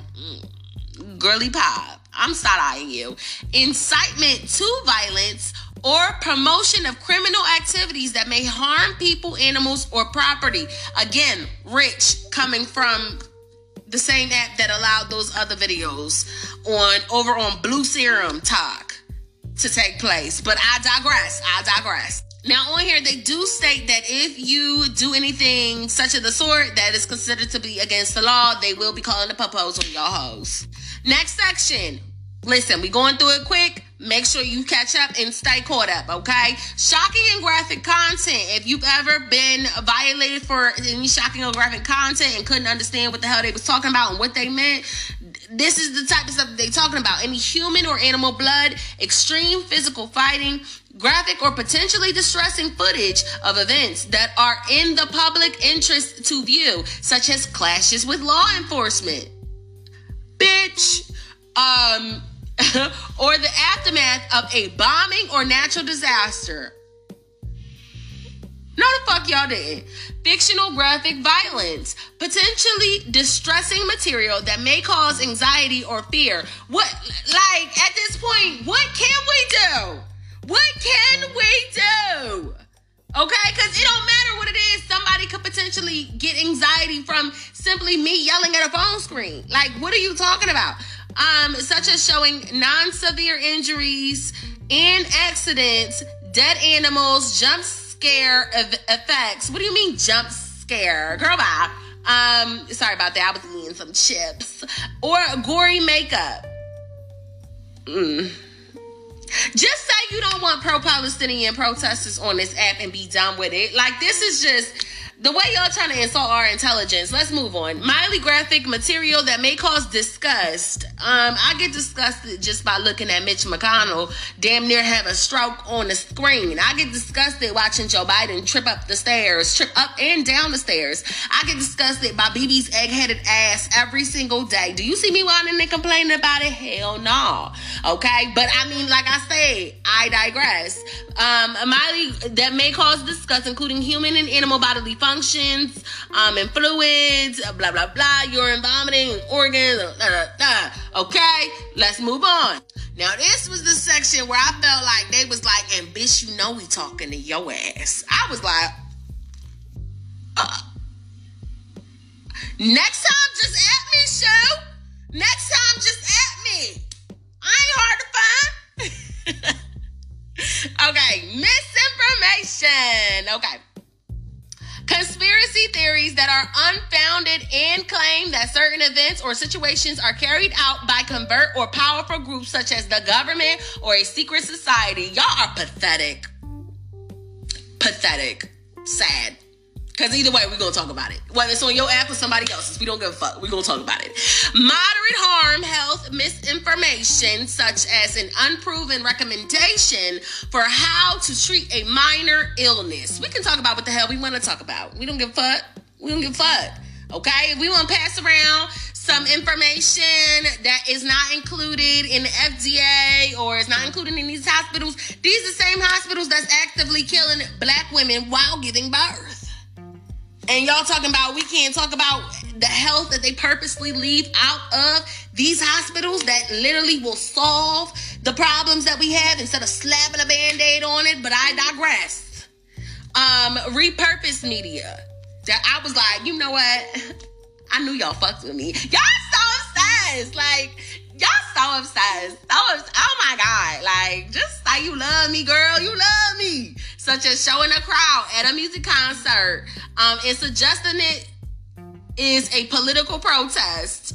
mm, girly pop, I'm side-eyeing you. Incitement to violence or promotion of criminal activities that may harm people, animals, or property. Again, Rich coming from the same app that allowed those other videos on over on Blue Serum Talk to take place. But I digress. I digress. Now on here, they do state that if you do anything such of the sort that is considered to be against the law, they will be calling the popos on y'all hoes. Next section. Listen, we going through it quick. Make sure you catch up and stay caught up, okay? Shocking and graphic content. If you've ever been violated for any shocking or graphic content and couldn't understand what the hell they was talking about and what they meant, this is the type of stuff that they're talking about. Any human or animal blood, extreme physical fighting, graphic or potentially distressing footage of events that are in the public interest to view, such as clashes with law enforcement. Bitch. Um... or the aftermath of a bombing or natural disaster. No, the fuck y'all didn't. Fictional graphic violence. Potentially distressing material that may cause anxiety or fear. What, like, at this point, what can we do? What can we do? Okay, because it don't matter what it is. Somebody could potentially get anxiety from simply me yelling at a phone screen. Like, what are you talking about? Um, such as showing non-severe injuries and accidents, dead animals, jump scare ev- effects. What do you mean jump scare? Girl, bye. Um, sorry about that. I was eating some chips. Or gory makeup. Mm. Just say you don't want pro-Palestinian protesters on this app and be done with it. Like, this is just the way y'all trying to insult our intelligence. Let's move on. Mildly graphic material that may cause disgust. Um, I get disgusted just by looking at Mitch McConnell damn near have a stroke on the screen. I get disgusted watching Joe Biden trip up the stairs, trip up and down the stairs. I get disgusted by B B's egg-headed ass every single day. Do you see me whining and complaining about it? Hell no. Okay? But I mean, like I say, I digress. Um, mildly that may cause disgust, including human and animal bodily functions, um, and fluids, blah, blah, blah, urine, vomiting, organs, blah, blah, blah. Okay, let's move on. Now, this was the section where I felt like they was like, and bitch, you know we talking to your ass. I was like, uh, next time, just at me, Shu. Next time, just at me. I ain't hard to find. Okay, misinformation. Okay. Conspiracy theories that are unfounded and claim that certain events or situations are carried out by covert or powerful groups such as the government or a secret society. Y'all are pathetic. Pathetic. Sad. Because either way, we're going to talk about it. Whether it's on your app or somebody else's, we don't give a fuck. We're going to talk about it. Moderate harm, health misinformation, such as an unproven recommendation for how to treat a minor illness. We can talk about what the hell we want to talk about. We don't give a fuck. We don't give a fuck. Okay? If we want to pass around some information that is not included in the F D A or is not included in these hospitals, these are the same hospitals that's actively killing black women while giving birth. And y'all talking about we can't talk about the health that they purposely leave out of these hospitals that literally will solve the problems that we have instead of slapping a Band-Aid on it. But I digress. Um, repurposed media. That I was like, you know what? I knew y'all fucked with me. Y'all so obsessed. Like, y'all so obsessed. So obsessed. Oh my God. Like, just say you love me, girl. You love me. Such as showing a crowd at a music concert um, and suggesting it is a political protest.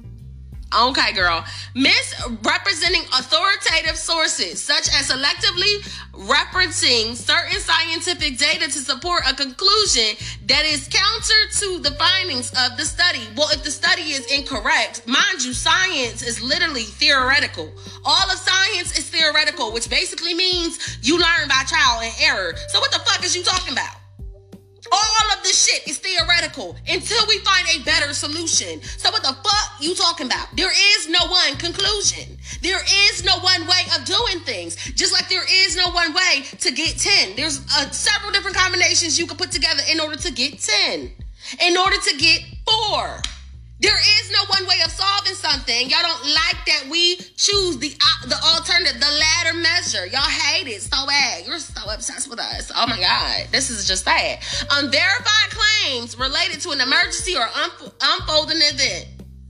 Okay, girl. Misrepresenting authoritative sources, such as selectively referencing certain scientific data to support a conclusion that is counter to the findings of the study. Well, if the study is incorrect, mind you, science is literally theoretical. All of science is theoretical, which basically means you learn by trial and error. So what the fuck is you talking about? All of this shit is theoretical until we find a better solution. So what the fuck you talking about? There is no one conclusion. There is no one way of doing things. Just like there is no one way to get ten. There's uh, several different combinations you can put together in order to get ten. In order to get four. There is no one way of solving something. Y'all don't like that we choose the uh, the alternative, the ladder measure. Y'all hate it so bad. You're so obsessed with us. Oh my God. This is just sad. Unverified claims related to an emergency or unf- unfolding event.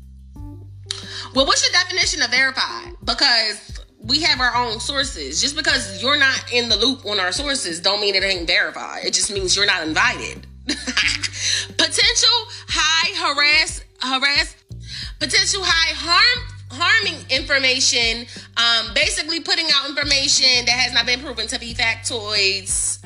Well, what's your definition of verified? Because we have our own sources. Just because you're not in the loop on our sources don't mean it ain't verified. It just means you're not invited. Potential high harass harass potential high harm harming information, um, basically putting out information that has not been proven to be factoids,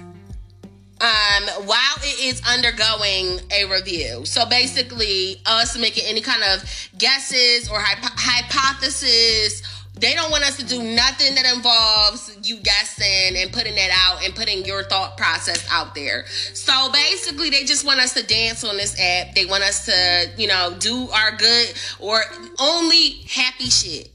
um, while it is undergoing a review. So basically, us making any kind of guesses or hypo- hypothesis. They don't want us to do nothing that involves you guessing and putting that out and putting your thought process out there. So basically, they just want us to dance on this app. They want us to, you know, do our good or only happy shit.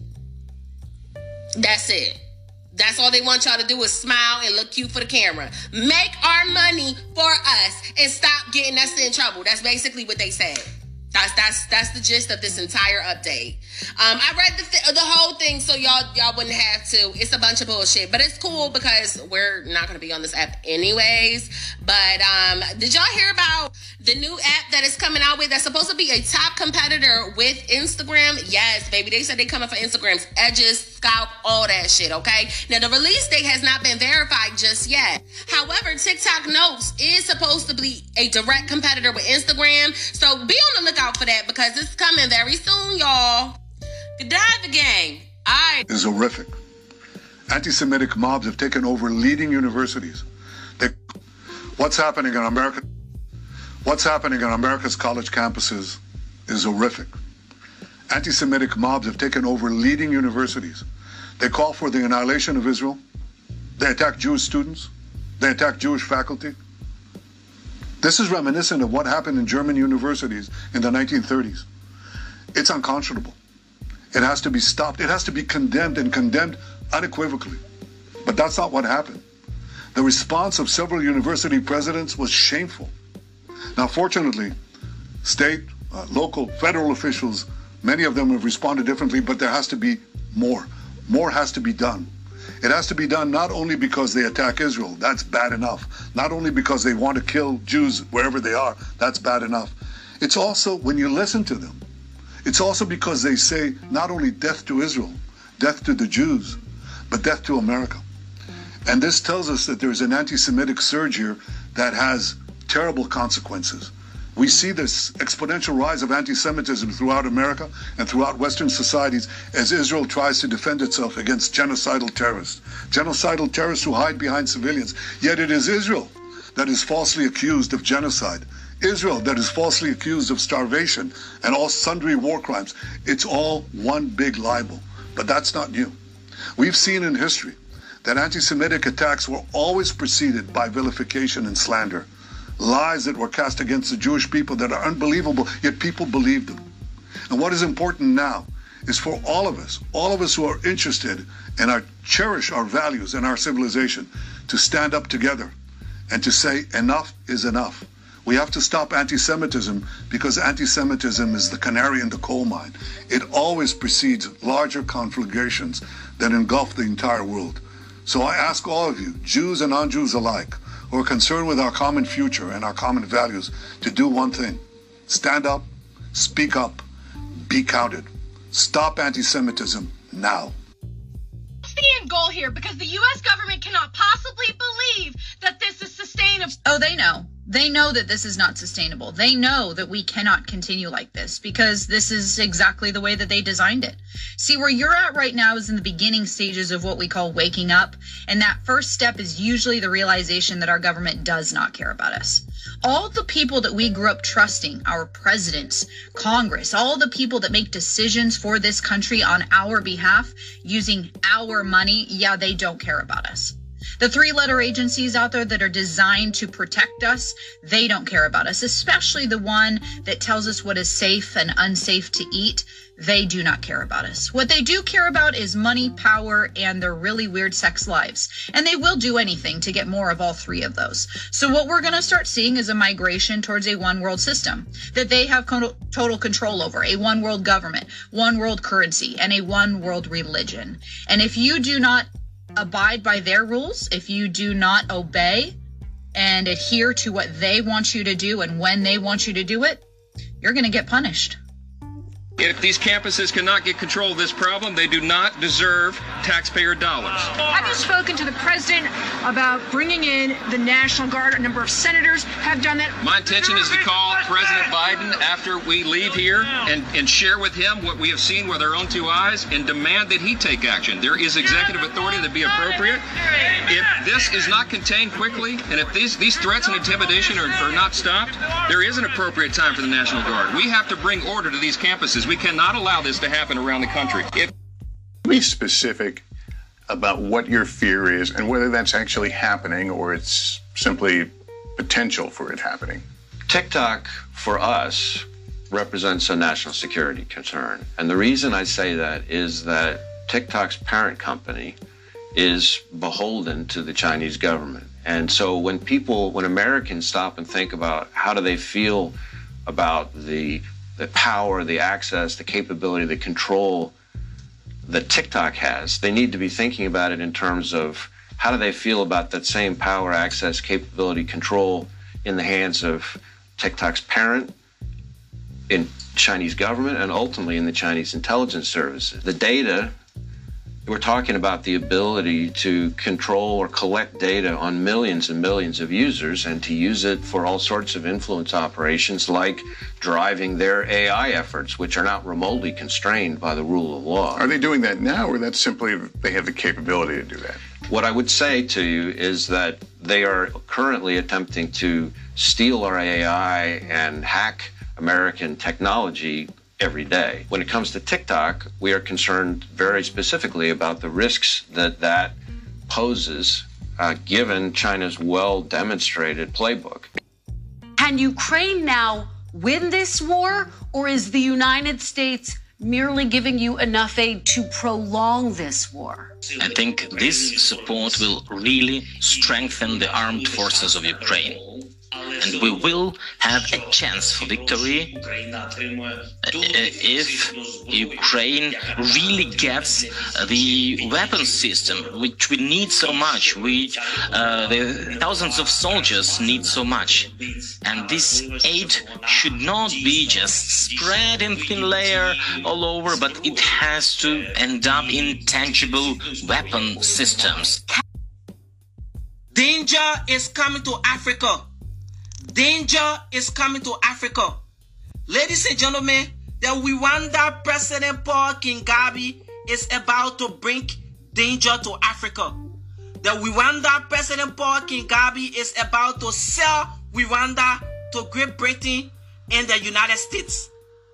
That's it. That's all they want y'all to do is smile and look cute for the camera. Make our money for us and stop getting us in trouble. That's basically what they said. That's that's that's the gist of this entire update. Um, I read the th- the whole thing, so y'all y'all wouldn't have to. It's a bunch of bullshit, but it's cool because we're not gonna be on this app anyways. But um, did y'all hear about the new app that is coming out with that's supposed to be a top competitor with Instagram? Yes, baby. They said they coming for Instagram's edges, scalp, all that shit. Okay. Now the release date has not been verified just yet. However, TikTok Notes is supposed to be a direct competitor with Instagram, so be on the lookout for that because it's coming very soon, y'all. Good dive gang. All right. Is horrific. Anti-Semitic mobs have taken over leading universities. They, what's happening in America? What's happening in America's college campuses is horrific. Anti-Semitic mobs have taken over leading universities. They call for the annihilation of Israel. They attack Jewish students. They attack Jewish faculty. This is reminiscent of what happened in German universities in the nineteen thirties. It's unconscionable. It has to be stopped. It has to be condemned and condemned unequivocally. But that's not what happened. The response of several university presidents was shameful. Now, fortunately, state, uh, local, federal officials, many of them have responded differently, but there has to be more. More has to be done. It has to be done not only because they attack Israel, that's bad enough. Not only because they want to kill Jews wherever they are, that's bad enough. It's also, when you listen to them, it's also because they say not only death to Israel, death to the Jews, but death to America. And this tells us that there's an anti-Semitic surge here that has terrible consequences. We see this exponential rise of anti-Semitism throughout America and throughout Western societies as Israel tries to defend itself against genocidal terrorists. Genocidal terrorists who hide behind civilians. Yet it is Israel that is falsely accused of genocide. Israel that is falsely accused of starvation and all sundry war crimes. It's all one big libel. But that's not new. We've seen in history that anti-Semitic attacks were always preceded by vilification and slander. Lies that were cast against the Jewish people that are unbelievable, yet people believe them. And what is important now is for all of us, all of us who are interested and are, cherish our values and our civilization, to stand up together and to say enough is enough. We have to stop anti-Semitism because anti-Semitism is the canary in the coal mine. It always precedes larger conflagrations that engulf the entire world. So I ask all of you, Jews and non-Jews alike, who are concerned with our common future and our common values, to do one thing. Stand up, speak up, be counted. Stop anti-Semitism now. What's the end goal here? Because the U S government cannot possibly believe that this is sustainable. Oh, they know. They know that this is not sustainable. They know that we cannot continue like this because this is exactly the way that they designed it. See, where you're at right now is in the beginning stages of what we call waking up. And that first step is usually the realization that our government does not care about us. All the people that we grew up trusting, our presidents, Congress, all the people that make decisions for this country on our behalf using our money, yeah, they don't care about us. The three-letter agencies out there that are designed to protect us, they don't care about us, especially the one that tells us what is safe and unsafe to eat. They do not care about us. What they do care about is money, power, and their really weird sex lives. And they will do anything to get more of all three of those. So what we're going to start seeing is a migration towards a one-world system that they have total control over, a one-world government, one-world currency, and a one-world religion. And if you do not abide by their rules, if you do not obey and adhere to what they want you to do and when they want you to do it, you're going to get punished. If these campuses cannot get control of this problem, they do not deserve taxpayer dollars. Have you spoken to the president about bringing in the National Guard? A number of senators have done that. My intention is to call President Biden after we leave here and, and share with him what we have seen with our own two eyes and demand that he take action. There is executive authority that be appropriate. If this is not contained quickly, and if these, these threats and intimidation are, are not stopped, there is an appropriate time for the National Guard. We have to bring order to these campuses. We cannot allow this to happen around the country. If Be specific about what your fear is and whether that's actually happening or it's simply potential for it happening. TikTok, for us, represents a national security concern. And the reason I say that is that TikTok's parent company is beholden to the Chinese government. And so when people, when Americans stop and think about how do they feel about the, the power, the access, the capability, the control that TikTok has, they need to be thinking about it in terms of how do they feel about that same power, access, capability, control in the hands of TikTok's parent, in Chinese government, and ultimately in the Chinese intelligence services. The data, we're talking about the ability to control or collect data on millions and millions of users and to use it for all sorts of influence operations like driving their A I efforts, which are not remotely constrained by the rule of law. Are they doing that now, or that's simply they have the capability to do that? What I would say to you is that they are currently attempting to steal our A I and hack American technology every day. When it comes to TikTok, we are concerned very specifically about the risks that that poses, uh, given China's well-demonstrated playbook. Can Ukraine now win this war, or is the United States merely giving you enough aid to prolong this war? I think this support will really strengthen the armed forces of Ukraine. And we will have a chance for victory if Ukraine really gets the weapons system, which we need so much. We, uh, the thousands of soldiers need so much. And this aid should not be just spread in thin layer all over, but it has to end up in tangible weapon systems. Danger is coming to Africa. Danger is coming to Africa. Ladies and gentlemen, the Rwanda President Paul Kagame is about to bring danger to Africa. The Rwanda President Paul Kagame is about to sell Rwanda to Great Britain and the United States.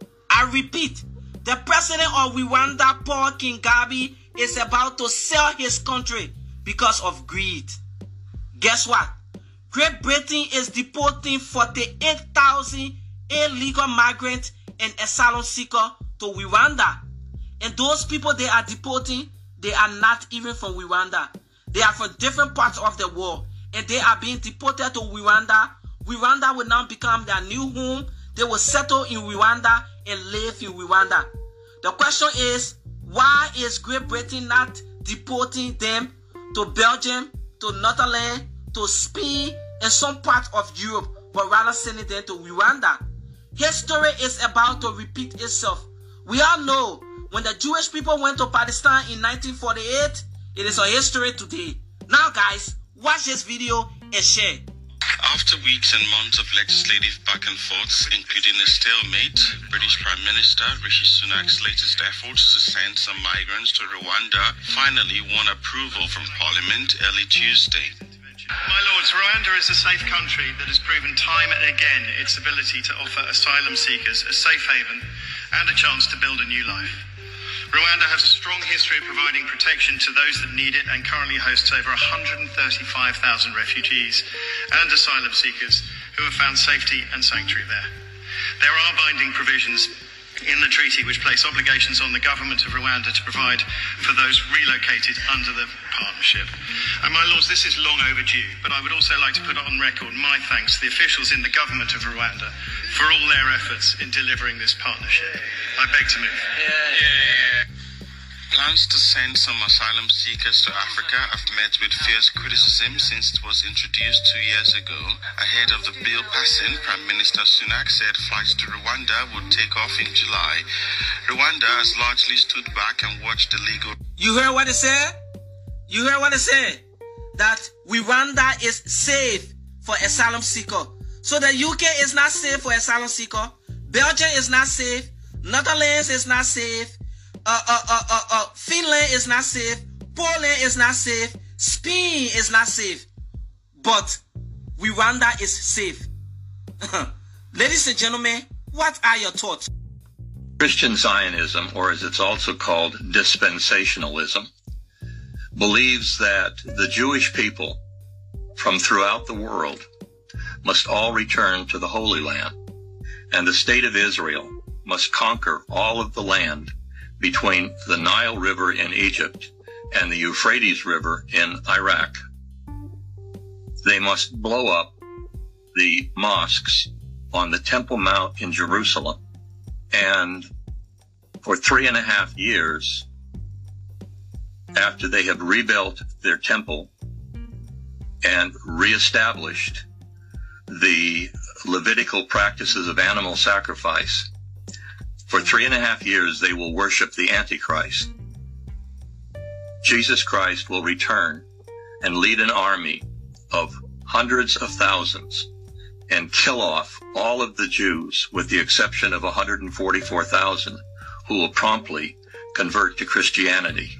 I repeat, the President of Rwanda, Paul Kagame, is about to sell his country because of greed. Guess what? Great Britain is deporting forty-eight thousand illegal migrants and asylum seekers to Rwanda. And those people they are deporting, they are not even from Rwanda. They are from different parts of the world. And they are being deported to Rwanda. Rwanda will now become their new home. They will settle in Rwanda and live in Rwanda. The question is, why is Great Britain not deporting them to Belgium, to Netherlands, to Spain, and some parts of Europe, but rather sending them to Rwanda? History is about to repeat itself. We all know when the Jewish people went to Palestine in nineteen forty-eight, it is a history today. Now guys, watch this video and share. After weeks and months of legislative back and forths, including a stalemate, British Prime Minister Rishi Sunak's latest efforts to send some migrants to Rwanda finally won approval from Parliament early Tuesday. My lords, Rwanda is a safe country that has proven time and again its ability to offer asylum seekers a safe haven and a chance to build a new life. Rwanda has a strong history of providing protection to those that need it and currently hosts over one hundred thirty-five thousand refugees and asylum seekers who have found safety and sanctuary there. There are binding provisions in the treaty which place obligations on the government of Rwanda to provide for those relocated under the partnership. And my lords, this is long overdue, but I would also like to put on record my thanks to the officials in the government of Rwanda for all their efforts in delivering this partnership. I beg to move. Yeah, yeah, yeah. Plans to send some asylum seekers to Africa have met with fierce criticism since it was introduced two years ago. Ahead of the bill passing, Prime Minister Sunak said flights to Rwanda would take off in July. Rwanda has largely stood back and watched the legal... You heard what they said? You heard what they said? That Rwanda is safe for asylum seeker. So the U K is not safe for asylum seeker. Belgium is not safe. Netherlands is not safe. Uh, uh, uh, uh, uh, Finland is not safe. Poland is not safe. Spain is not safe. But Rwanda is safe. Ladies and gentlemen, what are your thoughts? Christian Zionism, or as it's also called, dispensationalism, believes that the Jewish people from throughout the world must all return to the Holy Land, and the state of Israel must conquer all of the land between the Nile River in Egypt and the Euphrates River in Iraq. They must blow up the mosques on the Temple Mount in Jerusalem. And for three and a half years, after they have rebuilt their temple and reestablished the Levitical practices of animal sacrifice, for three and a half years they will worship the Antichrist. Jesus Christ will return and lead an army of hundreds of thousands and kill off all of the Jews with the exception of one hundred forty-four thousand who will promptly convert to Christianity.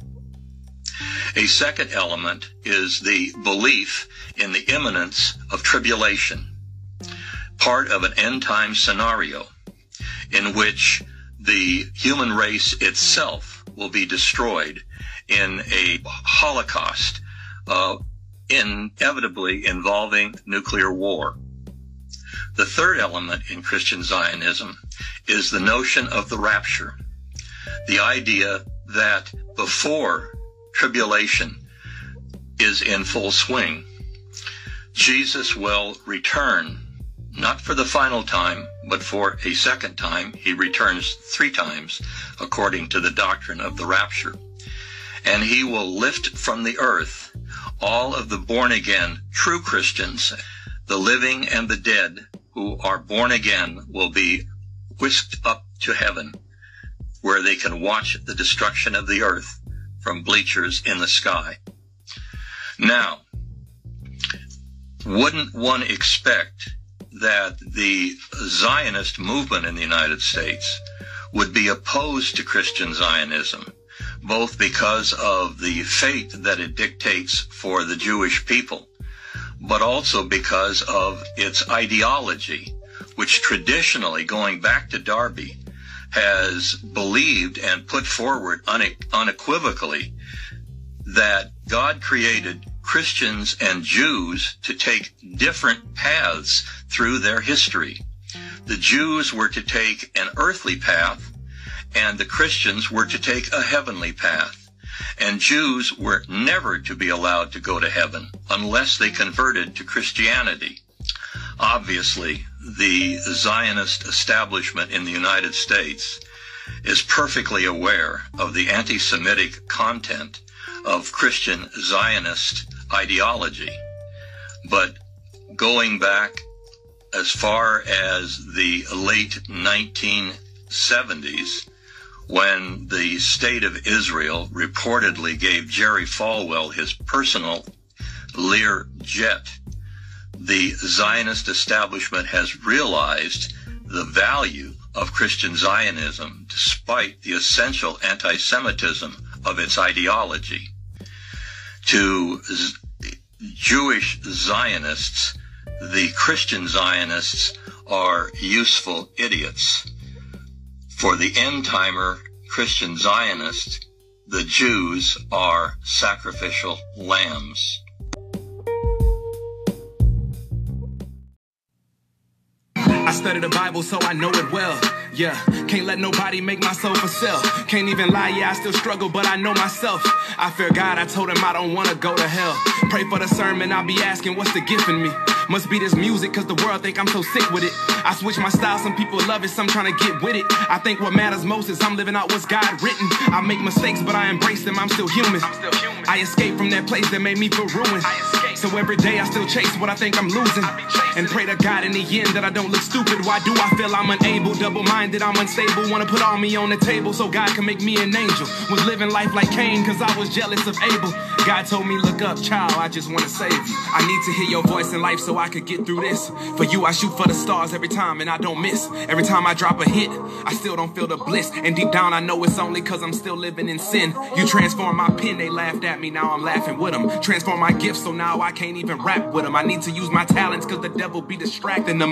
A second element is the belief in the imminence of tribulation, part of an end-time scenario in which the human race itself will be destroyed in a holocaust, uh, inevitably involving nuclear war. The third element in Christian Zionism is the notion of the rapture, the idea that before tribulation is in full swing, Jesus will return, not for the final time, but for a second time. He returns three times, according to the doctrine of the rapture. And he will lift from the earth all of the born-again true Christians, the living and the dead who are born again will be whisked up to heaven, where they can watch the destruction of the earth from bleachers in the sky. Now, wouldn't one expect that the Zionist movement in the United States would be opposed to Christian Zionism, both because of the fate that it dictates for the Jewish people, but also because of its ideology, which traditionally, going back to Darby, has believed and put forward unequivocally that God created Christians and Jews to take different paths through their history. The Jews were to take an earthly path, and the Christians were to take a heavenly path. And Jews were never to be allowed to go to heaven unless they converted to Christianity. Obviously, the Zionist establishment in the United States is perfectly aware of the anti-Semitic content of Christian Zionist ideology. But going back as far as the late nineteen seventies, when the state of Israel reportedly gave Jerry Falwell his personal Lear jet, the Zionist establishment has realized the value of Christian Zionism despite the essential anti-Semitism of its ideology. To Z- Jewish Zionists, the Christian Zionists are useful idiots. For the end-timer Christian Zionists, the Jews are sacrificial lambs. I study the Bible, so I know it well. Yeah, can't let nobody make my soul for sale. Can't even lie, yeah, I still struggle, but I know myself. I fear God, I told him I don't want to go to hell. Pray for the sermon, I'll be asking what's the gift in me. Must be this music, cause the world think I'm so sick with it. I switch my style, some people love it, some trying to get with it. I think what matters most is I'm living out what's God written. I make mistakes, but I embrace them, I'm still human. I escape from that place that made me feel ruined. So every day I still chase what I think I'm losing. And pray to God in the end that I don't look stupid. Why do I feel I'm unable, double-minded, I'm unstable? Wanna put all me on the table so God can make me an angel. Was living life like Cain cause I was jealous of Abel. God told me, look up, child, I just wanna save you. I need to hear your voice in life so I could get through this. For you, I shoot for the stars every time and I don't miss. Every time I drop a hit, I still don't feel the bliss. And deep down I know it's only cause I'm still living in sin. You transform my pen, they laughed at me, now I'm laughing with them. Transform my gifts so now I can't even rap with them. I need to use my talents cause the devil be distracting them.